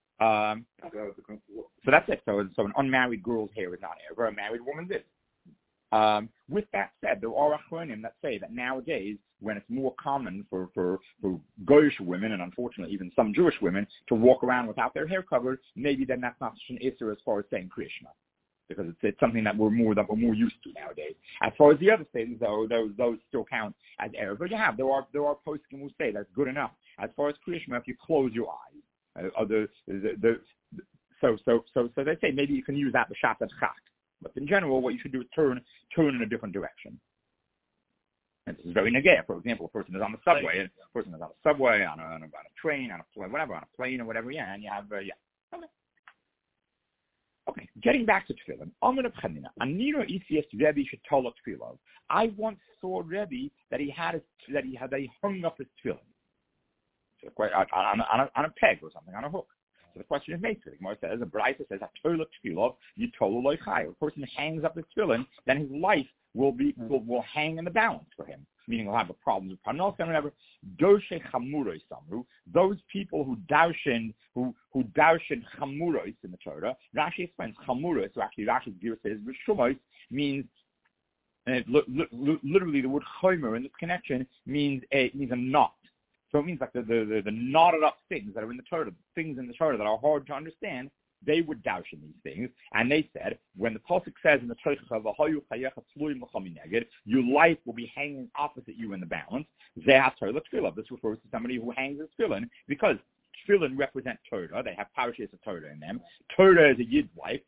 So that's it. So an unmarried girl's hair is not erva. A married woman's is. With that said, there are achronim that say that nowadays, when it's more common for Goyish women, and unfortunately even some Jewish women, to walk around without their hair covered, maybe then that's not such an issur as far as saying Kriyashma, because it's something that we're more used to nowadays. As far as the other things, though, those still count as erva. But there are poskim who say that's good enough. As far as Kriyashma, if you close your eyes, so they say maybe you can use that b'shat chak. But in general, what you should do is turn in a different direction. And this is very negaya. For example, a person is on the subway, on a train, on a plane or whatever, yeah, and you have, Okay, getting back to tefillin. I once saw Rebbe that he hung up his tefillin. So on a peg or something, on a hook. So the question is made to the Gemara says, a Braisa says, a person hangs up his tefillin, then his life will hang in the balance for him, meaning he'll have problems with panos and whatever. Those people who darshan chamuros in the Torah, Rashi explains chamuros, so actually Rashi's view says b'shumos means, and literally the word chomer in this connection means a knot. So it means like the knotted up things that are in the Torah, things in the Torah that are hard to understand, they would doubt in these things. And they said, when the pasuk says in the Torah, your life will be hanging opposite you in the balance, this refers to somebody who hangs his tefillin, because tefillin represent Torah. They have parashas of Torah in them. Torah is a yid's life.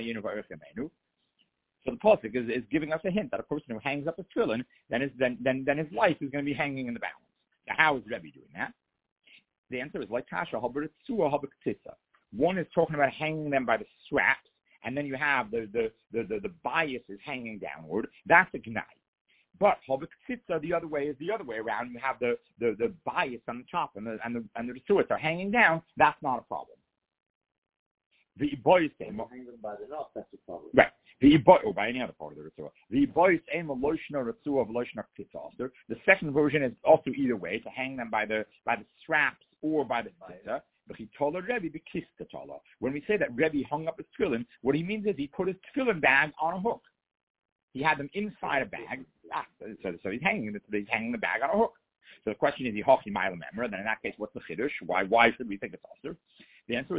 So the pasuk is giving us a hint that a person who hangs up his tefillin, then his life is going to be hanging in the balance. Now, how is Rebbe doing that? The answer is like Tasha, one is talking about hanging them by the straps, and then you have the bias is hanging downward. That's a gnai. But Hobbit the other way is the other way around. You have the bias on the top and the Retsuas are hanging down. That's not a problem. The boys hang them by the knot, that's a problem. Right. Or by any other part of the Ritzua. The boys aim a loishna Ritzua of loishna Ktitza. The second version is also either way, to hang them by the straps or by the Ktitza. When we say that Rebbe hung up his tefillin, what he means is he put his tefillin bag on a hook. He had them inside a bag. So he's hanging the bag on a hook. So the question is, he hochi ma'ila memra. Then in that case, what's the chiddush? Why should we think it's also? The answer is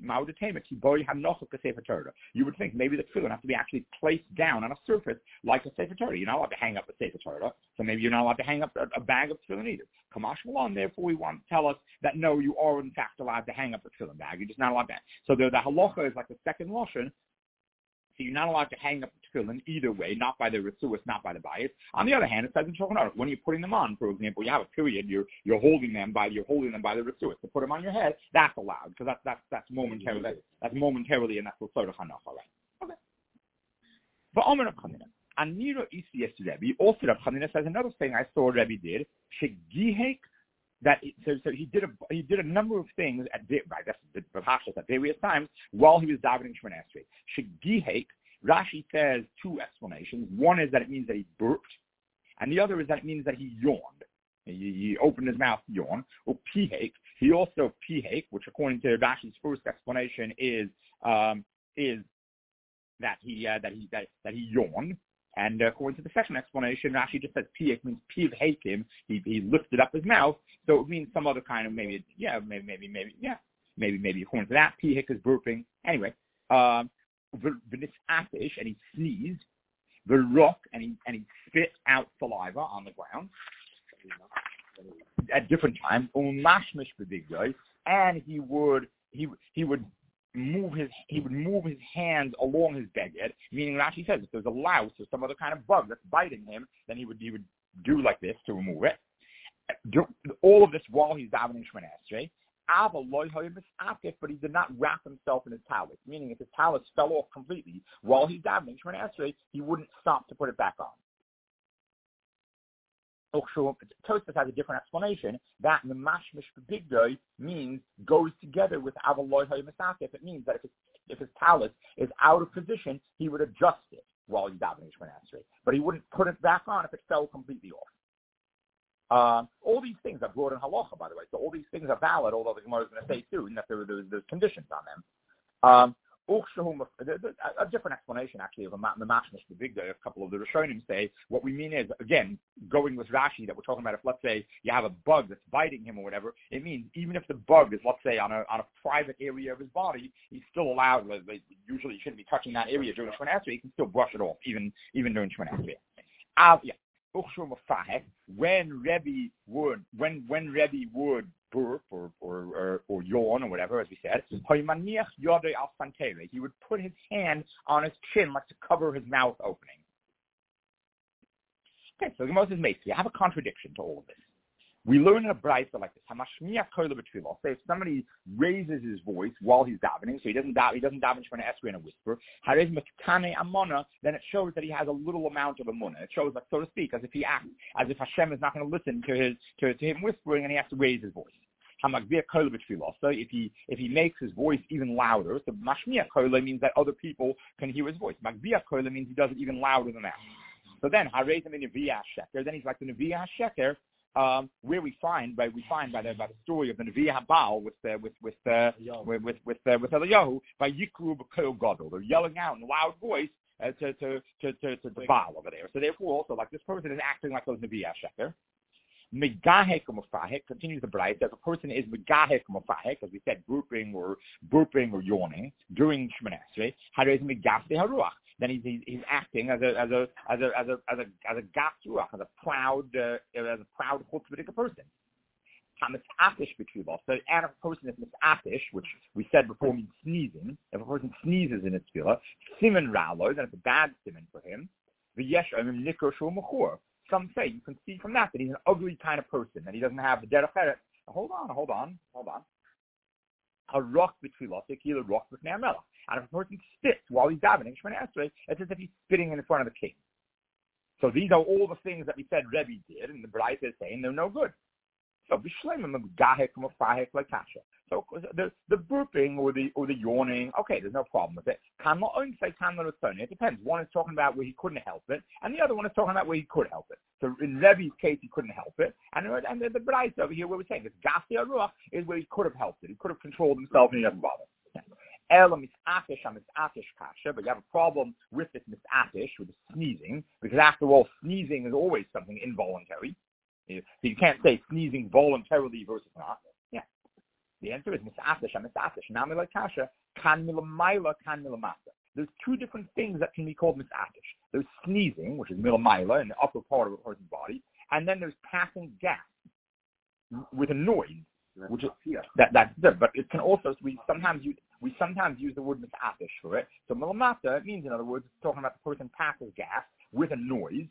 you would think maybe the tefillin has to be actually placed down on a surface like a Sefer Torah. You're not allowed to hang up a Sefer Torah, so maybe you're not allowed to hang up a bag of tefillin either. Kamash Malon, therefore, we want to tell us that no, you are in fact allowed to hang up a tefillin bag. You're just not allowed to. So the halacha is like the second lashon. So you're not allowed to hang up the tefillin either way, not by the Retsuas, not by the bias. On the other hand, it says in Shulchan Aruch, when you're putting them on, for example, you have a period, you're holding them by the Retsuas. To put them on your head, that's allowed, because that's momentarily, and that's the sort of Hanacha, right? Okay. But Omer Rav Chanina, Aniro Isi Rebbe, also Rav Chanina says another thing I saw Rebbe did, Shegihek, so he did a number of things at various times while he was davening Shemona Esrei. Shegihek, Rashi says two explanations. One is that it means that he burped, and the other is that it means that he yawned. He opened his mouth, yawned. Or pihek, he also pihek, which according to Rashi's first explanation is that he yawned. And according to the second explanation, Rashi just says pihek means piv hakim. He lifted up his mouth, so it means some other kind of maybe according to that, pihek is burping. Anyway, v'nisatish, and he sneezed. V'rock, and he spit out saliva on the ground at different times. Umashmish b'digdoi, and he would move his hands along his beged, meaning Rashi says if there's a louse or some other kind of bug that's biting him, then he would do like this to remove it. All of this while he's davening Shemona Esrei. But he did not wrap himself in his talus, meaning if his talus fell off completely while he's davening Shemona Esrei, he wouldn't stop to put it back on. Tosfos has a different explanation that the mashmish b'bigdoi means goes together with avaloi ha'yimesakef. It means that if his talus is out of position, he would adjust it while he's davening Shemona Esrei, but he wouldn't put it back on if it fell completely off. All these things are brought in halacha, by the way, so all these things are valid, although the Gemara is going to say too, and that there's conditions on them. A different explanation, actually, of the mashmish b'bigdoi. A couple of the Rishonim say what we mean is, again, going with Rashi, that we're talking about if, let's say, you have a bug that's biting him or whatever, it means even if the bug is, let's say, on a private area of his body, he's still allowed. Usually, he shouldn't be touching that area during Shemona Esrei. He can still brush it off, even during Shemona Esrei. When Rebbe would burp or yawn or whatever, as we said, he would put his hand on his chin like to cover his mouth opening. Okay, so the Gemara says, you have a contradiction to all of this. We learn in a brayta like this. So if somebody raises his voice while he's davening, so he doesn't daven Shemona Esrei in a whisper, then it shows that he has a little amount of amunah. It shows, like, so to speak, as if Hashem is not going to listen to him whispering, and he has to raise his voice. So if he makes his voice even louder, so mashmiya kola means that other people can hear his voice. Magbiya kola means he does it even louder than that. So then harei him in Nevi'ah Sheker. Then he's like the Nevi'ah Sheker. Where we find by the story of the Nevi'ah Baal with Eliyahu by Yikru b'Kol Gadol. They're yelling out in a loud voice to the Baal over there. So therefore, also, like, this person is acting like those Nevi'ah Sheker. Megahek umufahek continues the brayta. If a person is megahek umufahek, as we said, burping or yawning during Shemona Esrei, harei megafte haruach. Then he's acting as a gas ruach, as a proud chutzpahdik person. So, and if a person is misatish, which we said before means sneezing, if a person sneezes in his tefillah, siman ralo, then it's a bad siman for him. Some say you can see from that he's an ugly kind of person, that he doesn't have the derech eretz. Hold on. A rock betfilah, tequila rock with ne'amela. And if a person spits while he's davening Shemona Esrei, it's as if he's spitting in front of the king. So these are all the things that we said Rebbe did, and the Braita is saying they're no good. So so the burping or the yawning, okay, there's no problem with it. It depends. One is talking about where he couldn't help it, and the other one is talking about where he could help it. So in Rebbe's case, he couldn't help it, and the Braita over here, where we're saying this Gasia Ruach is where he could have helped it. He could have controlled himself, and he doesn't bother. But you have a problem with this misatish, with the sneezing, because after all, sneezing is always something involuntary. So you can't say sneezing voluntarily versus not. Yeah. The answer is misatish. Nami like kasha, kan milamaila, kan milamasa. There's two different things that can be called misatish. There's sneezing, which is milamaila in the upper part of a person's body, and then there's passing gas with a noise. Which is that's good, but it can also we sometimes use the word misatish for it. So milamata, it means, in other words, it's talking about the person passes gas with a noise.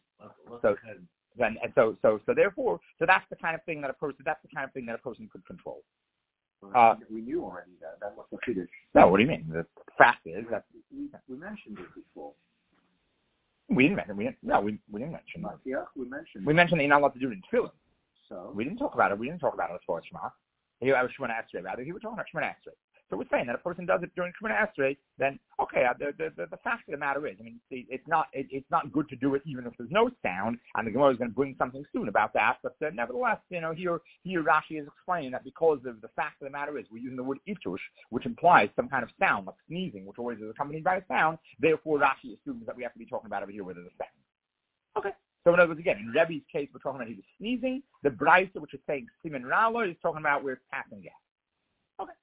So therefore that's the kind of thing that a person could control. We knew already that was the finish. No, what do you mean? The fact is that we mentioned it before. We didn't mention it. Yeah, we mentioned that you're not allowed to do it in tefillin. So we didn't talk about it. As far as Shema. He was Shemona Esrei, rather. He was talking about Shemona Esrei. So we're saying that a person does it during Shemona Esrei, then okay. The fact of the matter is, I mean, it's not good to do it even if there's no sound. And the Gemara is going to bring something soon about that. But nevertheless, here Rashi is explaining that because of the fact of the matter is, we're using the word itush, which implies some kind of sound, like sneezing, which always is accompanied by a sound. Therefore, Rashi assumes that we have to be talking about over here where there's a sound. Okay. So in other words, again, in Rebbe's case, we're talking about he was sneezing. The Braisa, which is saying Siman Rala, is talking about where it's passing gas. Okay.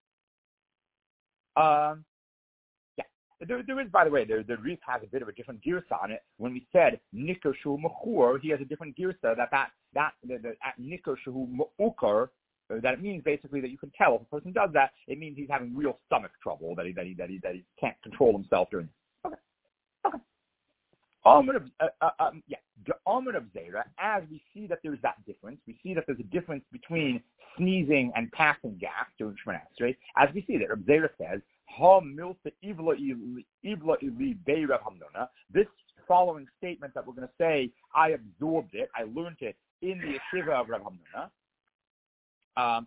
There is, by the way, the Rif has a bit of a different girsa on it. When we said Nikar Shu Mechur, he has a different girsa that Nikar Shu Me'ukar, that it means basically that you can tell if a person does that, it means he's having real stomach trouble, that he can't control himself during it. Okay. The Amud of Zera, as we see that there's that difference, we see that there's a difference between sneezing and passing gas during Shemona Esrei. As we see that, Reb Zera says, Ha milta ivla ili beirav hamnona. This following statement that we're going to say, I absorbed it, I learned it in the yeshiva of Rav Hamnona.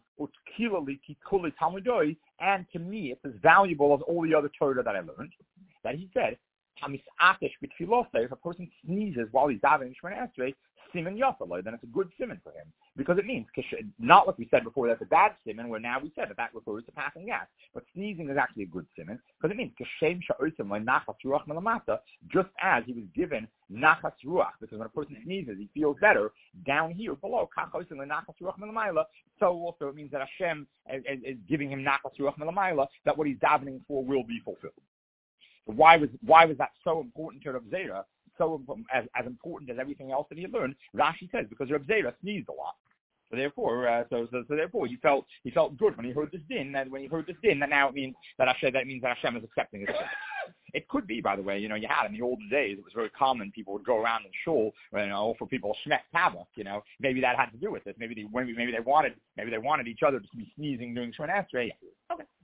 And to me, it's as valuable as all the other Torah that I learned. That he said, if a person sneezes while he's davening Shemona Esrei, siman yafaloi, then it's a good siman for him. Because it means, not like we said before, that's a bad siman, where now we said that refers to passing gas. But sneezing is actually a good siman, because it means, just as he was given nachas ruach, because when a person sneezes, he feels better, down here below, so also it means that Hashem is giving him nachas ruach melamayla, that what he's davening for will be fulfilled. Why was that so important to Reb Zera? So as important as everything else that he had learned? Rashi says because Reb Zera sneezed a lot, so therefore he felt good when he heard this din. That now it means that Hashem is accepting his sin. It could be, by the way, you had in the older days it was very common people would go around and shul, for people shmek tava. Maybe that had to do with it. Maybe they wanted each other to be sneezing during Shemona Esrei. Yeah. Okay.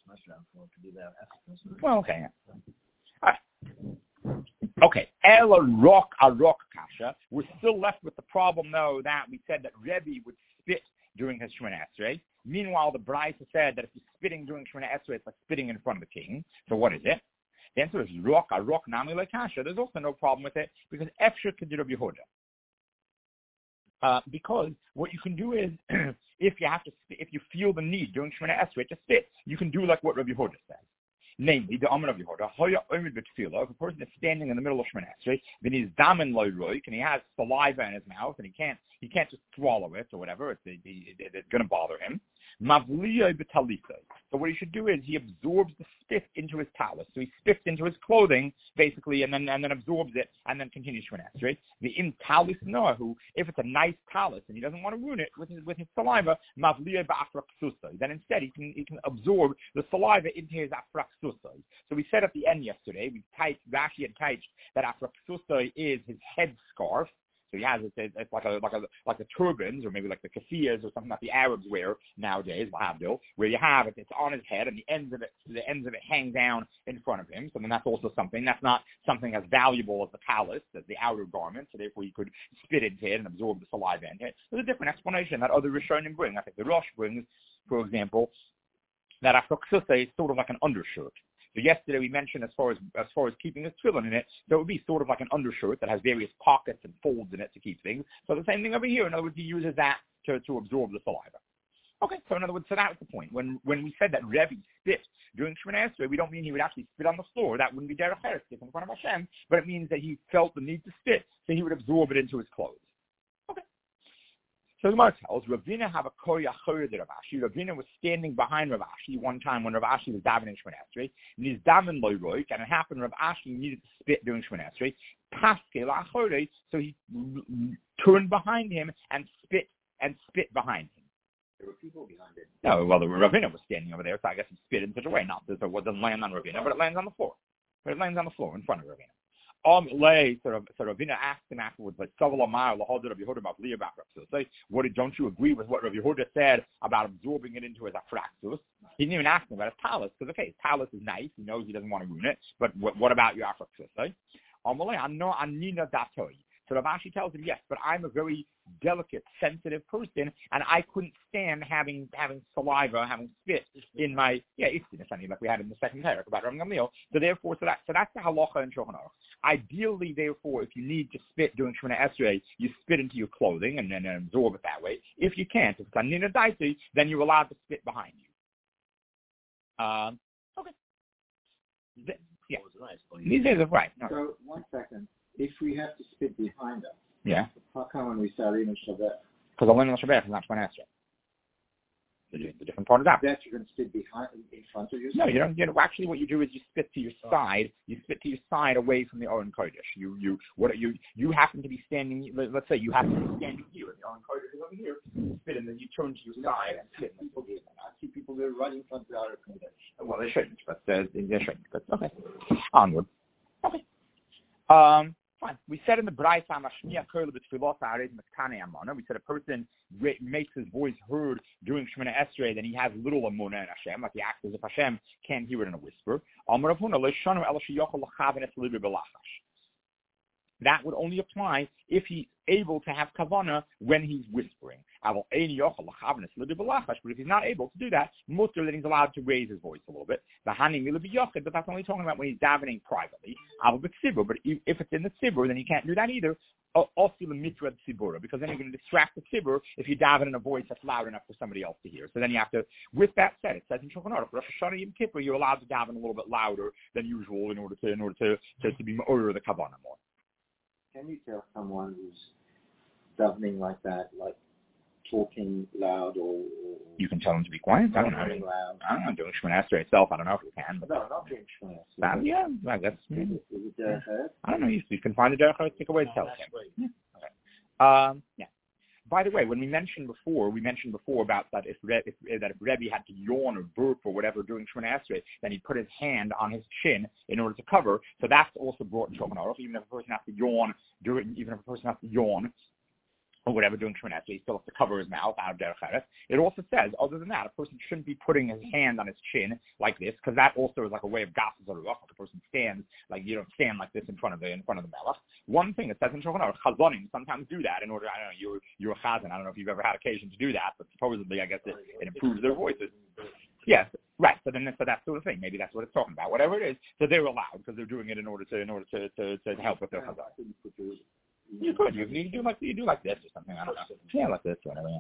Well, okay. All right. Okay. Ela rock a rock kasha. We're still left with the problem, though, that we said that Rebbe would spit during his Shemona Esrei. Meanwhile, the Braisa said that if he's spitting during Shemona Esrei, it's like spitting in front of the king. So what is it? The answer is rock a rock nami le kasha. There's also no problem with it because Efshir could Rabbi Yehuda. Because what you can do is, if you feel the need during Shemona Esrei to spit, you can do like what Rabbi Yehuda says. Namely, the Amud of Yehuda, if a person is standing in the middle of Shemona Esrei, then he's damen loy roik, and he has saliva in his mouth, and he can't just swallow it or whatever. It's going to bother him. So what he should do is he absorbs the spit into his talus. So he spits into his clothing, basically, and then absorbs it, and then continues Shemona Esrei. The im talus noahu, if it's a nice talus and he doesn't want to ruin it with his saliva, then instead he can absorb the saliva into his afraksusai. So we said at the end yesterday, Rashi had typed that afraksusai is his head scarf. So So he has it's like the turbans or maybe like the keffiyehs or something that the Arabs wear nowadays, Mahabdil, where you have it's on his head and the ends of it hang down in front of him. So then that's also something that's not something as valuable as the talus, as the outer garment. So therefore you could spit into it and absorb the saliva into it. There's a different explanation that other Rishonim bring. I think the Rosh brings, for example, that afroxusa is sort of like an undershirt. So yesterday we mentioned as far as keeping a tefillin in it, so it would be sort of like an undershirt that has various pockets and folds in it to keep things. So the same thing over here. In other words, he uses that to absorb the saliva. Okay, so in other words, so that was the point. When we said that Rebbe spit during Shemoneh Esrei, we don't mean he would actually spit on the floor. That wouldn't be derech eretz, spit in front of Hashem, but it means that he felt the need to spit, so he would absorb it into his clothes. Okay. So the Gemara tells, Ravina have a koya chayr de Rav Ashi. Ravina was standing behind Rav Ashi one time when Rav Ashi was davening Shemoneh Esrei, and he's daven loy roik, and it happened Rav Ashi needed to spit during Shemoneh Esrei. Paske la chayre, so he turned behind him and spit behind him. There were people behind it. No, well, the Ravina was standing over there, so I guess he spit in such a way, not that it doesn't land on Ravina, but it lands on the floor. But it lands on the floor in front of Ravina. So Ravina asked him afterwards, like, don't you agree with what Rav Yehuda said about absorbing it into his afraxus? He didn't even ask him about his talus, because, okay, his talus is nice, he knows he doesn't want to ruin it, but what about your afraxus? So Rav Ashi tells him, yes, but I'm a very delicate, sensitive person, and I couldn't stand having saliva, having spit in my, istinus, like we had in the second parak about Rav Gamliel. So therefore, so that's the halacha in Shulchan Aruch. Ideally, therefore, if you need to spit during Shemoneh Esrei, you spit into your clothing and then absorb it that way. If you can't, if it's on Nina Daisi, then you're allowed to spit behind you. Okay. Yeah. These days are right. No. So, 1 second. If we have to spit behind us, how come when we say Alin Shabbat? Because Alin Shabbat is not Shemoneh Esrei. The different part of that. That you're going to spit behind, in front of yourself? No, you don't. Actually, what you do is you spit to your side. You spit to your side away from the Aron Kodesh. You happen to be standing. Let's say you happen to be standing here, and the Aron Kodesh is over here. You spit, and then you turn to your side and spit. I see people there right in front of the Aron Kodesh. Well, they shouldn't, but they shouldn't. But okay, onward. Okay. Fine. We said in the Braisa, we said a person makes his voice heard during Shemoneh Esrei, then he has little amunah in Hashem, like he acts as if Hashem can't hear it in a whisper. That would only apply if he's able to have kavanah when he's whispering. But if he's not able to do that, mutter, then he's allowed to raise his voice a little bit. But that's only talking about when he's davening privately. But if it's in the tzibur, then you can't do that either. Because then you're going to distract the tzibur if you daven in a voice that's loud enough for somebody else to hear. So then you have to, with that said, it says in Shulchan Aruch, Rosh Hashanah Yom Kippur, you're allowed to daven a little bit louder than usual in order to be more the kavanah more. Can you tell someone who's davening like that, like talking loud or you can tell them to be quiet? I don't know. Doing Shemoneh Esrei itself, I don't know if you can. But no, not doing Shemoneh Esrei. Yeah, that's Is it derech eretz? I don't know. You can find a derech eretz, take away the tell him. Okay. Yeah. By the way, when we mentioned before about that if Rebbe had to yawn or burp or whatever during Shemoneh Esrei, then he'd put his hand on his chin in order to cover. So that's also brought in Shulchan Aruch. Even if a person has to yawn or whatever during Shemoneh Esrei, he still has to cover his mouth out of derech eretz. It also says, other than that, a person shouldn't be putting his hand on his chin like this, because that also is like a way of gases or ruach. Like a person stands, like you don't stand like this in front of the melech. One thing it says in Shulchan Aruch, chazonim sometimes do that in order. I don't know, you're a chazan. I don't know if you've ever had occasion to do that, but supposedly, I guess it improves their voices. Yes, right. So that sort of thing. Maybe that's what it's talking about. Whatever it is, so they're allowed because they're doing it in order to help with their chazan. You could. You do like this or something. I don't know. Yeah, like this or whatever.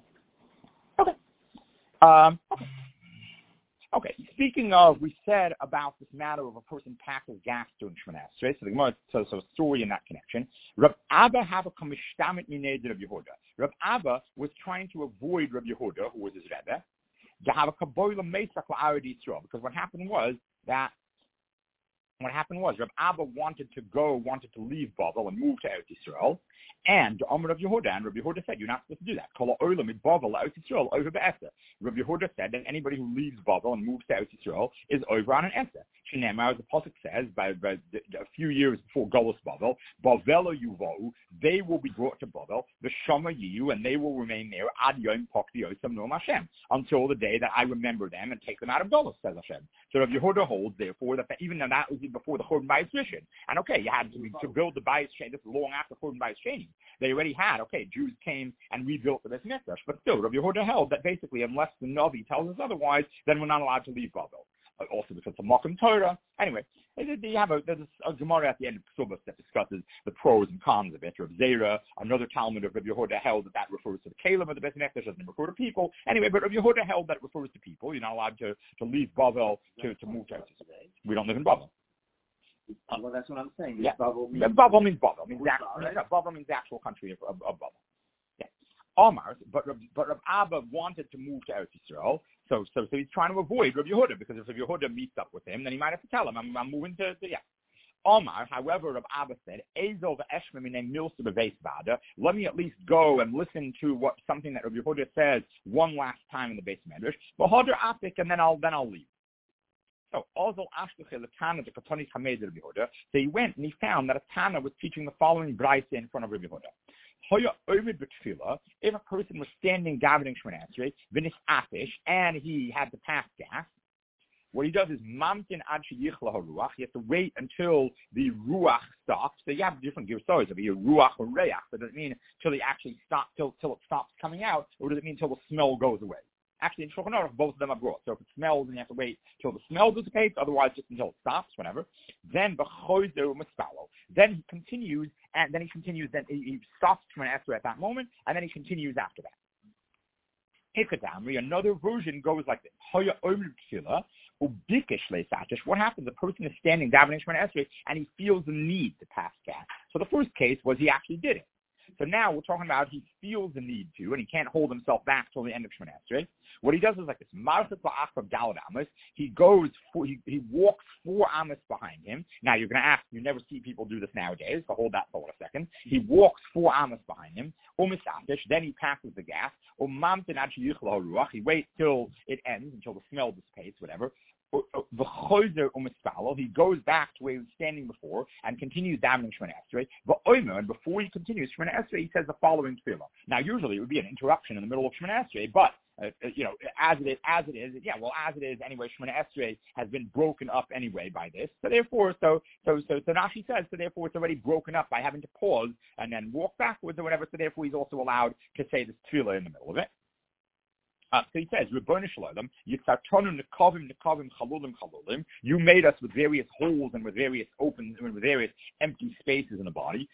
Okay. Okay. Speaking of, we said about this matter of a person packing gas during Shemoneh Esrei. So the Gemara tells a story in that connection. Rav Abba have a kamishtamet mined Rav Yehuda. Rav Abba was trying to avoid Rav Yehuda, who was his rebbe, to have a kaboila mesak la'arad Yisrael, because what happened was that What happened was Reb Abba wanted to leave Bavel and move to Eretz Yisrael, and the Amar of Yehuda, and Rabbi Yehuda said, you're not supposed to do that. Kol ha'olam mit Bavel Eretz Yisrael over be'eser. Rabbi Yehuda said that anybody who leaves Bavel and moves to Eretz Yisrael is over on an eser. Shnei, as the pasuk says, by a few years before Golus Bavel, Bavelo Yuvou, they will be brought to Bavel, the Shama Yiyu, and they will remain there ad Yom Pakti Yosem Noam Hashem, until the day that I remember them and take them out of Golus, says Hashem. So Rabbi Yehuda holds, therefore, that even though that was before the Churban Bayis Rishon, and okay, you had to build the Bayis Sheni. This is long after Churban Bayis Sheni. They already had, Jews came and rebuilt the Beis Mikdash, but still, Rabbi Yehuda held that basically, unless the Navi tells us otherwise, then we're not allowed to leave Bavel. Also because of Makom Torah. Anyway, there's a Gemara at the end of Ksubas that discusses the pros and cons of it. Rav Zera, another Talmud of Rabbi Yehuda, held that refers to the Kalim of the Beis Mikdash, doesn't refer to people. Anyway, but Rabbi Yehuda held that refers to people. You're not allowed to leave Bavel to move to Eretz. We don't live in Bavel. Well, that's what I'm saying. Yeah. Bavel means Bavel means the actual country of Bavel. Yeah. Omar, but Rab Abba wanted to move to Eretz Yisrael, so he's trying to avoid Rabbi Yehuda, because if Rabbi Yehuda meets up with him, then he might have to tell him, I'm moving to Omar, however, Rab Abba said, let me at least go and listen to something that Rabbi Yehuda says one last time in the Beis Medrash, and then I'll leave. So he went and he found that a Tana was teaching the following brayse in front of Rabbi Yehuda. If a person was standing davening Shemona Esrei, v'nis afish, and he had to pass gas, what he does is mamtin ad sheyichla haruach. He has to wait until the ruach stops. So you have different girsos of either ruach or reach. So does it mean till he actually stops, till it stops coming out, or does it mean till the smell goes away? Actually, in Shulchan Aruch, both of them are brought. So if it smells, then you have to wait till the smell dissipates. Otherwise, just until it stops, whenever. Then Then he continues, Then he stops Shemona Esrei at that moment, and then he continues after that. Another version goes like this. What happens? The person is standing davening Shemona Esrei, and he feels the need to pass gas. So the first case was he actually did it. So now we're talking about he feels the need to, and he can't hold himself back till the end of Shemona Esrei. What he does is like this. He walks 4 amos behind him. Now you're going to ask, you never see people do this nowadays, so hold that for a second. He walks 4 amos behind him. Then he passes the gas. He waits till it ends, until the smell dissipates, whatever. He goes back to where he was standing before and continues davening Shemona Esrei. And before he continues Shemona Esrei, he says the following tefillah. Now, usually it would be an interruption in the middle of Shemona Esrei, but as it is anyway. Shemona Esrei has been broken up anyway by this. So therefore, so Rashi says, so therefore it's already broken up by having to pause and then walk backwards or whatever. So therefore, he's also allowed to say this tefillah in the middle of it. So he says, you made us with various holes and with various opens and with various empty spaces in the body.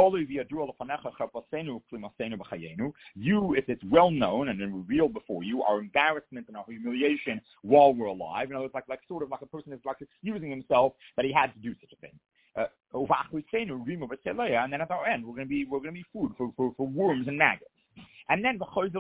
You, if it's well known and then revealed before you, our embarrassment and our humiliation while we're alive. You know, it's like a person is like excusing himself that he had to do such a thing. And then at our end, we're going to be food for worms and maggots. And then and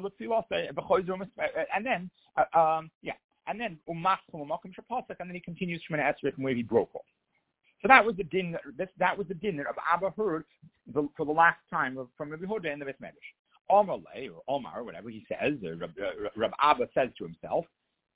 then he continues Shemona Esrei from where he broke off. So that was the din. That was the din that Abba heard for the last time from Rabbi Yehuda in the Beis Medrash. Omar, whatever he says, Rabbi Abba says to himself,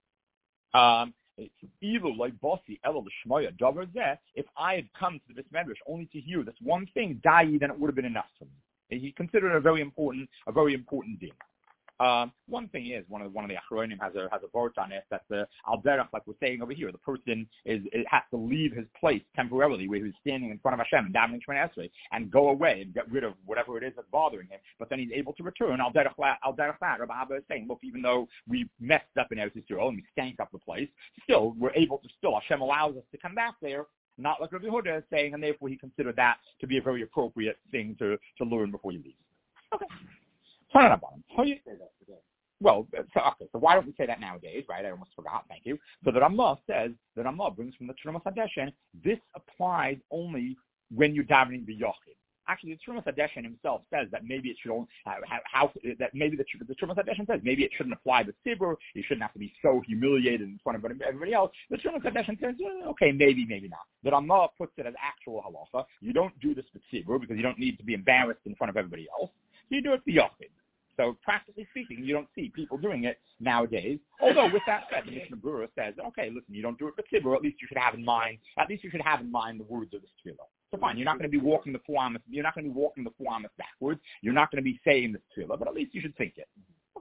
if I had come to the Beis Medrash only to hear this one thing, then it would have been enough for me. He considered it a very important din. One thing is, one of the Achronim has a vort on it that the al derech, like we're saying over here, the person has to leave his place temporarily where he's standing in front of Hashem and davening Shemona Esrei and go away and get rid of whatever it is that's bothering him. But then he's able to return. Al derech that. Rabbi Abba is saying, look, even though we messed up in Eretz Yisrael and we stank up the place, still we're able to. Hashem allows us to come back there. Not like Rabbi Yehuda is saying, and therefore he considered that to be a very appropriate thing to learn before you leave. Okay. Turn it up on him. How you say that today? Well, so why don't we say that nowadays, right? I almost forgot, thank you. So the Ramah says, the Ramah brings from the Trumas Hadeshen, this applies only when you're davening b'yochid. Actually, the Trumas Hadeshen himself says that maybe it should only that maybe the Trumas Hadeshen says maybe it shouldn't apply to Tzibur. You shouldn't have to be so humiliated in front of everybody else. The Trumas Hadeshen says, okay, maybe not. The Ramah puts it as actual halacha. You don't do this for Tzibur because you don't need to be embarrassed in front of everybody else. You do it for Yochid. So practically speaking, you don't see people doing it nowadays. Although with that said, the Mishnah Berurah says, okay, listen, you don't do it for Tzibur. At least you should have in mind the words of the Tefillah. So fine, you're not going to be walking the 4 Amos. You're not going to be walking the 4 Amos backwards. You're not going to be saying the Tefillah, but at least you should think it.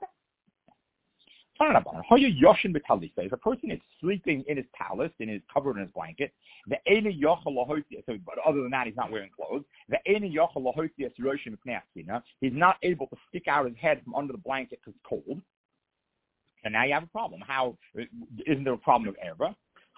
If a person is sleeping in his palace, covered in his blanket, but other than that, he's not wearing clothes. He's not able to stick out his head from under the blanket because it's cold. And now you have a problem. Isn't there a problem of erva?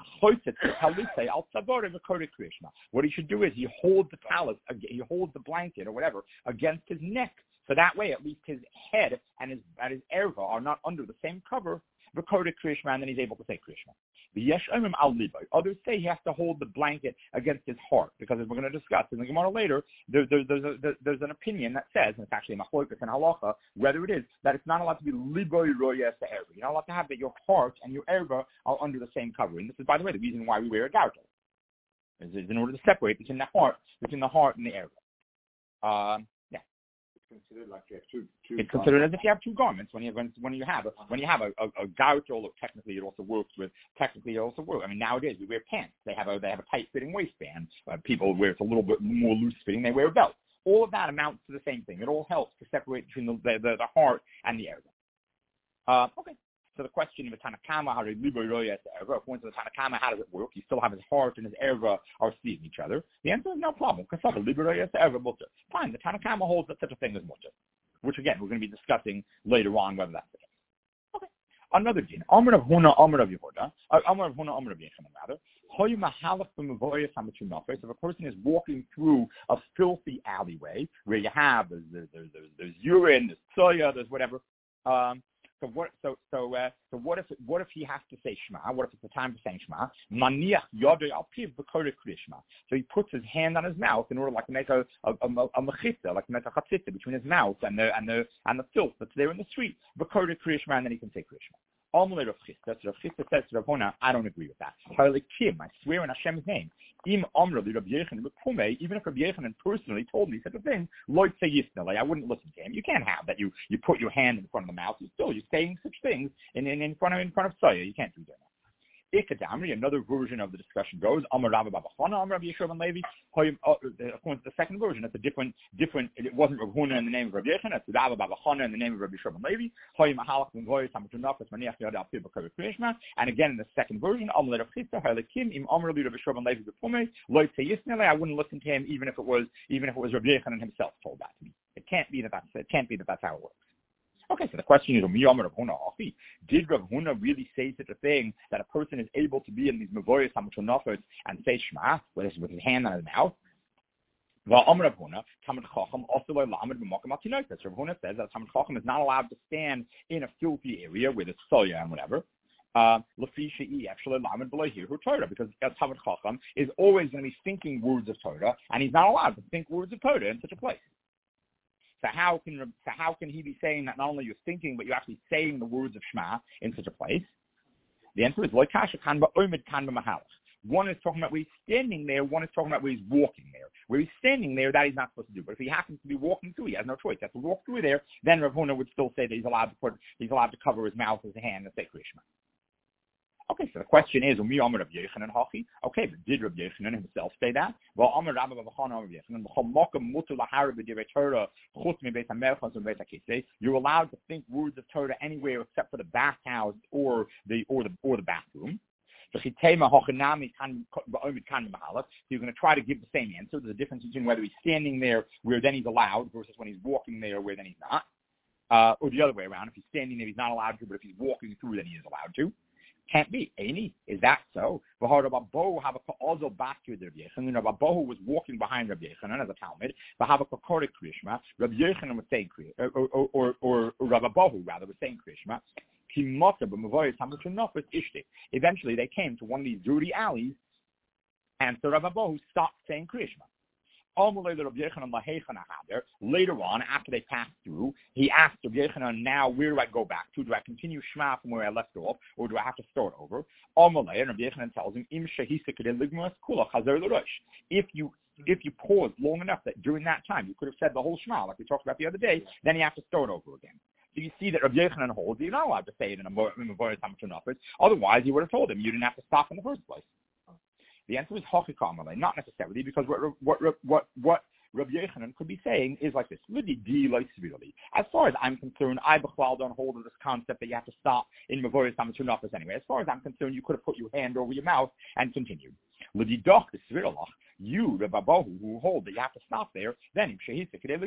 What he should do is he holds the blanket or whatever against his neck. So that way, at least his head and his erva are not under the same cover, V'kodet Krishma, and then he's able to say Krishma. Others say he has to hold the blanket against his heart, because as we're going to discuss in the Gemara later, there's an opinion that says, and it's actually Machlokas and Halacha, whether it is that it's not allowed to be liboy royas to erva. You're not allowed to have that your heart and your erva are under the same covering. This is, by the way, the reason why we wear a gartel, is in order to separate between the heart and the erva. Considered like you have two it's considered as if you have two garments when you have a gartel. Technically, it also works. I mean, nowadays we wear pants. They have a tight fitting waistband. People wear it's a little bit more loose fitting. They wear a belt. All of that amounts to the same thing. It all helps to separate between the heart and the erva. Okay. So the question of the Tanakama, how according to the Tanakama, how does it work? You still have his heart and his erva are seeing each other. The answer is no problem. Fine. The Tanakama holds that such a thing as mutter, which again we're going to be discussing later on whether that's the case. Okay. Another din. Amar of Huna, Amar of Yehuda, Amar of Huna, Amar of Yechon, rather. If a person is walking through a filthy alleyway where you have there's urine, there's soya, there's whatever. So what if he has to say Shema? What if it's the time for saying Shema? Maniach yodei al piv b'korek kriyishma. So he puts his hand on his mouth in order to make a mechitza, like to make a chatzitza between his mouth and the filth that's there in the street. B'korek kriyishma, and then he can say Kriyishma. Rav Chisda says to Rav Huna, I don't agree with that. I swear in Hashem's name. Even if Rabbi Yechanan personally told me such a thing, I wouldn't listen to him. You can't have that. You put your hand in front of the mouth. You're saying such things in front of Soya. You can't do that. Ikadamri, another version of the discussion goes, Amar Rabba Baba Chana, Amar Rabbi Yeshua ben Levi. According to the second version, it's a different, it wasn't Rav Huna in the name of Rabbi Yeshua, it's Rabba Baba Chana in the name of Rabbi Yeshua ben Levi. And again, in the second version, I wouldn't listen to him even if it was Rabbi Yeshua himself told that to me. It can't be that that's how it works. Okay, so the question is, did Rav Huna really say such a thing that a person is able to be in these mevoyos hamuchonafos and say Shema with his hand on his mouth? Well, Rav Huna says that Talmid Chacham is not allowed to stand in a filthy area where there's soya and whatever. Because Talmid Chacham is always going to be thinking words of Torah, and he's not allowed to think words of Torah in such a place. So how can he be saying that not only you're thinking, but you're actually saying the words of Shema in such a place? The answer is one is talking about where he's standing there, one is talking about where he's walking there. Where he's standing there, that he's not supposed to do. But if he happens to be walking through, he has no choice. He has to walk through there. Then Rav Huna would still say that he's allowed to cover his mouth with his hand and say Krishma. Okay, so the question is, okay, but did Rabbi Yechanan himself say that? Well, you're allowed to think words of Torah anywhere except for the bathhouse or the bathroom. So you're going to try to give the same answer. There's a difference between whether he's standing there where then he's allowed versus when he's walking there where then he's not. Or the other way around. If he's standing there, he's not allowed to, but if he's walking through, then he is allowed to. Can't be. Aini, is that so? Rabbahu was walking behind Rabbi Yechanan as a Talmud. Rabbi Yechanan was saying or Rabbahu rather was saying Krishma. Eventually, they came to one of these dirty alleys, and so Rabbahu stopped saying Krishma. Later on, after they passed through, he asked Rabbi Yochanan, now where do I go back to? Do I continue Shema from where I left off, or do I have to start over? And Rabbi Yochanan tells him, if you pause long enough that during that time you could have said the whole Shema, like we talked about the other day, then you have to start over again. So you see that Rabbi Yochanan holds you're not allowed to say it in a Mavoris HaMatzon Nafesh. Otherwise, he would have told him you didn't have to stop in the first place. The answer is Hachikah Amalei, not necessarily, because what Rabbi Yochanan could be saying is like this: as far as I'm concerned, I don't hold of this concept that you have to stop in Mavoris HaMatzon Nafesh anyway. As far as I'm concerned, you could have put your hand over your mouth and continued. You, the Babahu, who hold that you have to stop there, then you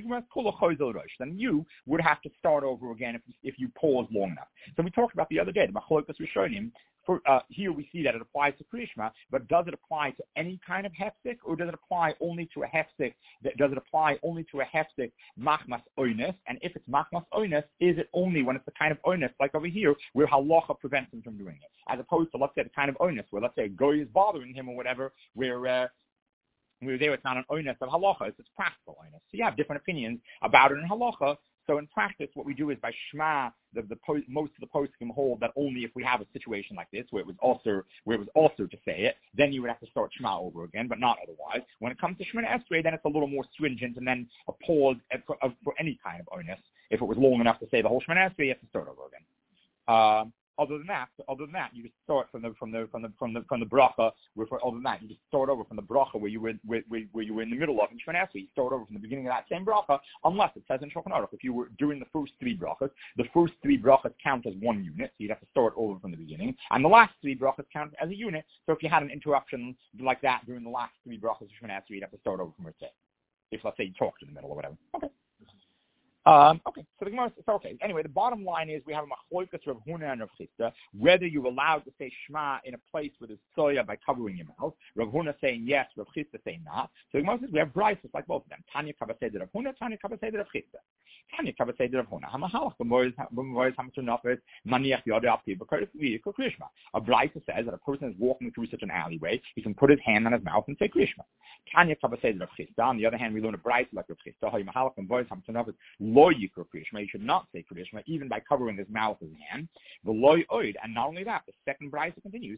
would have to start over again if you pause long enough. So we talked about the other day, the Machlokas Rishonim. Here we see that it applies to Krishma, but does it apply to any kind of hefsek, or does it apply only to a hefsek? Does it apply only to a hefsek machmas oines? And if it's machmas oines, is it only when it's the kind of oines like over here where halacha prevents him from doing it, as opposed to, let's say, the kind of oines where, let's say, a goy is bothering him or whatever, where there it's not an oines of halacha, it's practical oines. So you have different opinions about it in halacha. So in practice, what we do is by Shema, most of the poskim hold that only if we have a situation like this where it was also to say it, then you would have to start Shema over again, but not otherwise. When it comes to Shemona Esrei, then it's a little more stringent, and then a pause for any kind of onus. If it was long enough to say the whole Shemona Esrei, you have to start over again. Other than that, you just start from the bracha. Other than that, you just start over from the bracha where you were in the middle of in Shemona Esrei. You start over from the beginning of that same bracha, unless it says in Shulchan Aruch if you were doing the first three brachas count as one unit, so you'd have to start over from the beginning, and the last three brachas count as a unit. So if you had an interruption like that during the last three brachas of Shemona Esrei, you'd have to start over from where it's at. If, let's say, you talked in the middle or whatever. Okay. Okay, so the Gemara says, okay. Anyway, the bottom line is we have a machlokas Rav Huna and Rav Chisda, whether you're allowed to say Shema in a place where there's soya by covering your mouth. Rav Huna saying yes, Rav Chisda saying not. So the Gemara says we have brises like both of them. Tanya Kabasei Rav Huna, Tanya Kabasei Rav Chisda. Tanya Kabasei Rav Huna. Hamahalach b'moyes hamatzon nafesh maniach yodei al pi b'kodesh v'yikol krishma. A brise says that a person is walking through such an alleyway, he can put his hand on his mouth and say krishma. Tanya Kabasei Rav Chisda. On the other hand, we learn a brise like Rav Chisda. Hamahalach b'moyes hamatzon nafesh lo yikol krishma. You should not say krishma even by covering his mouth with his hand. The loy oid, and not only that, the second brise continues.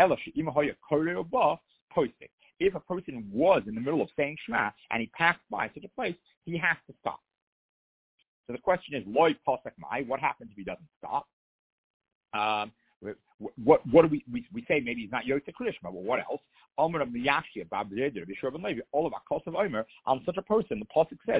If a person was in the middle of saying Shema and he passed by such a place, he has to stop. So the question is, loy pasek mai, what happens if he doesn't stop? What do we say? Maybe he's not Yotze Krishma. Well, what else? All of our on such a person, the pasuk says,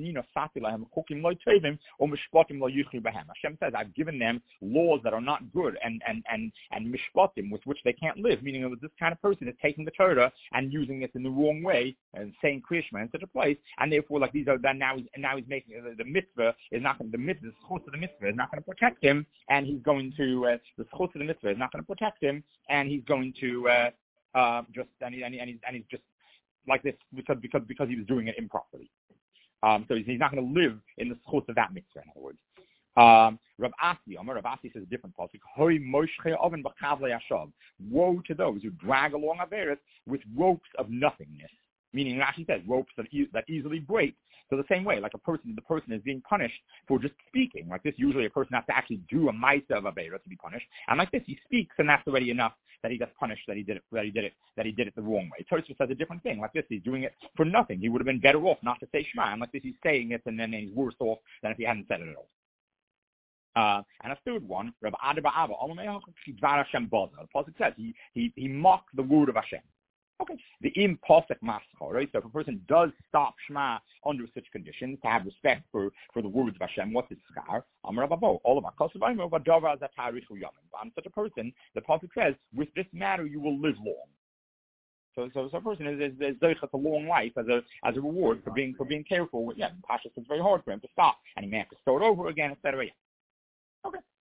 Hashem says, I've given them laws that are not good and mishpatim with which they can't live. Meaning that this kind of person is taking the Torah and using it in the wrong way and saying Krishma in such a place, and therefore, like these are now he's making the mitzvah is not going to the schus of the mitzvah is not going to protect him, and he's going to the schus of the mitzvah is not going to protect him, and he's going to he's just like this because he was doing it improperly. So he's not going to live in the schus of that mitzvah. In other words, Rav Asi says a different pasuk. Woe to those who drag along averos with ropes of nothingness. Meaning, Rashi says ropes that easily break. So the same way, like the person is being punished for just speaking. Like this, usually a person has to actually do a ma'aseh of aveira to be punished. And like this, he speaks, and that's already enough that he gets punished. That he did it the wrong way. Tosfos says a different thing. Like this, he's doing it for nothing. He would have been better off not to say Shema. And like this, he's saying it, and then he's worse off than if he hadn't said it at all. And a third one, Rabbi Ada Ba'ava, the pasuk says he mocked the word of Hashem. Okay, the im posek maschor, right? So if a person does stop Shema under such conditions to have respect for the words of Hashem, what's his schar? Amar Rabbo, all of our kosev aimer v'davar zatarichu yamim. On such a person, the pasuk says, with this matter you will live long. So a person is a long life as a reward for being careful. Yeah, Pasha says it's very hard for him to stop, and he may have to start over again, etc. Okay.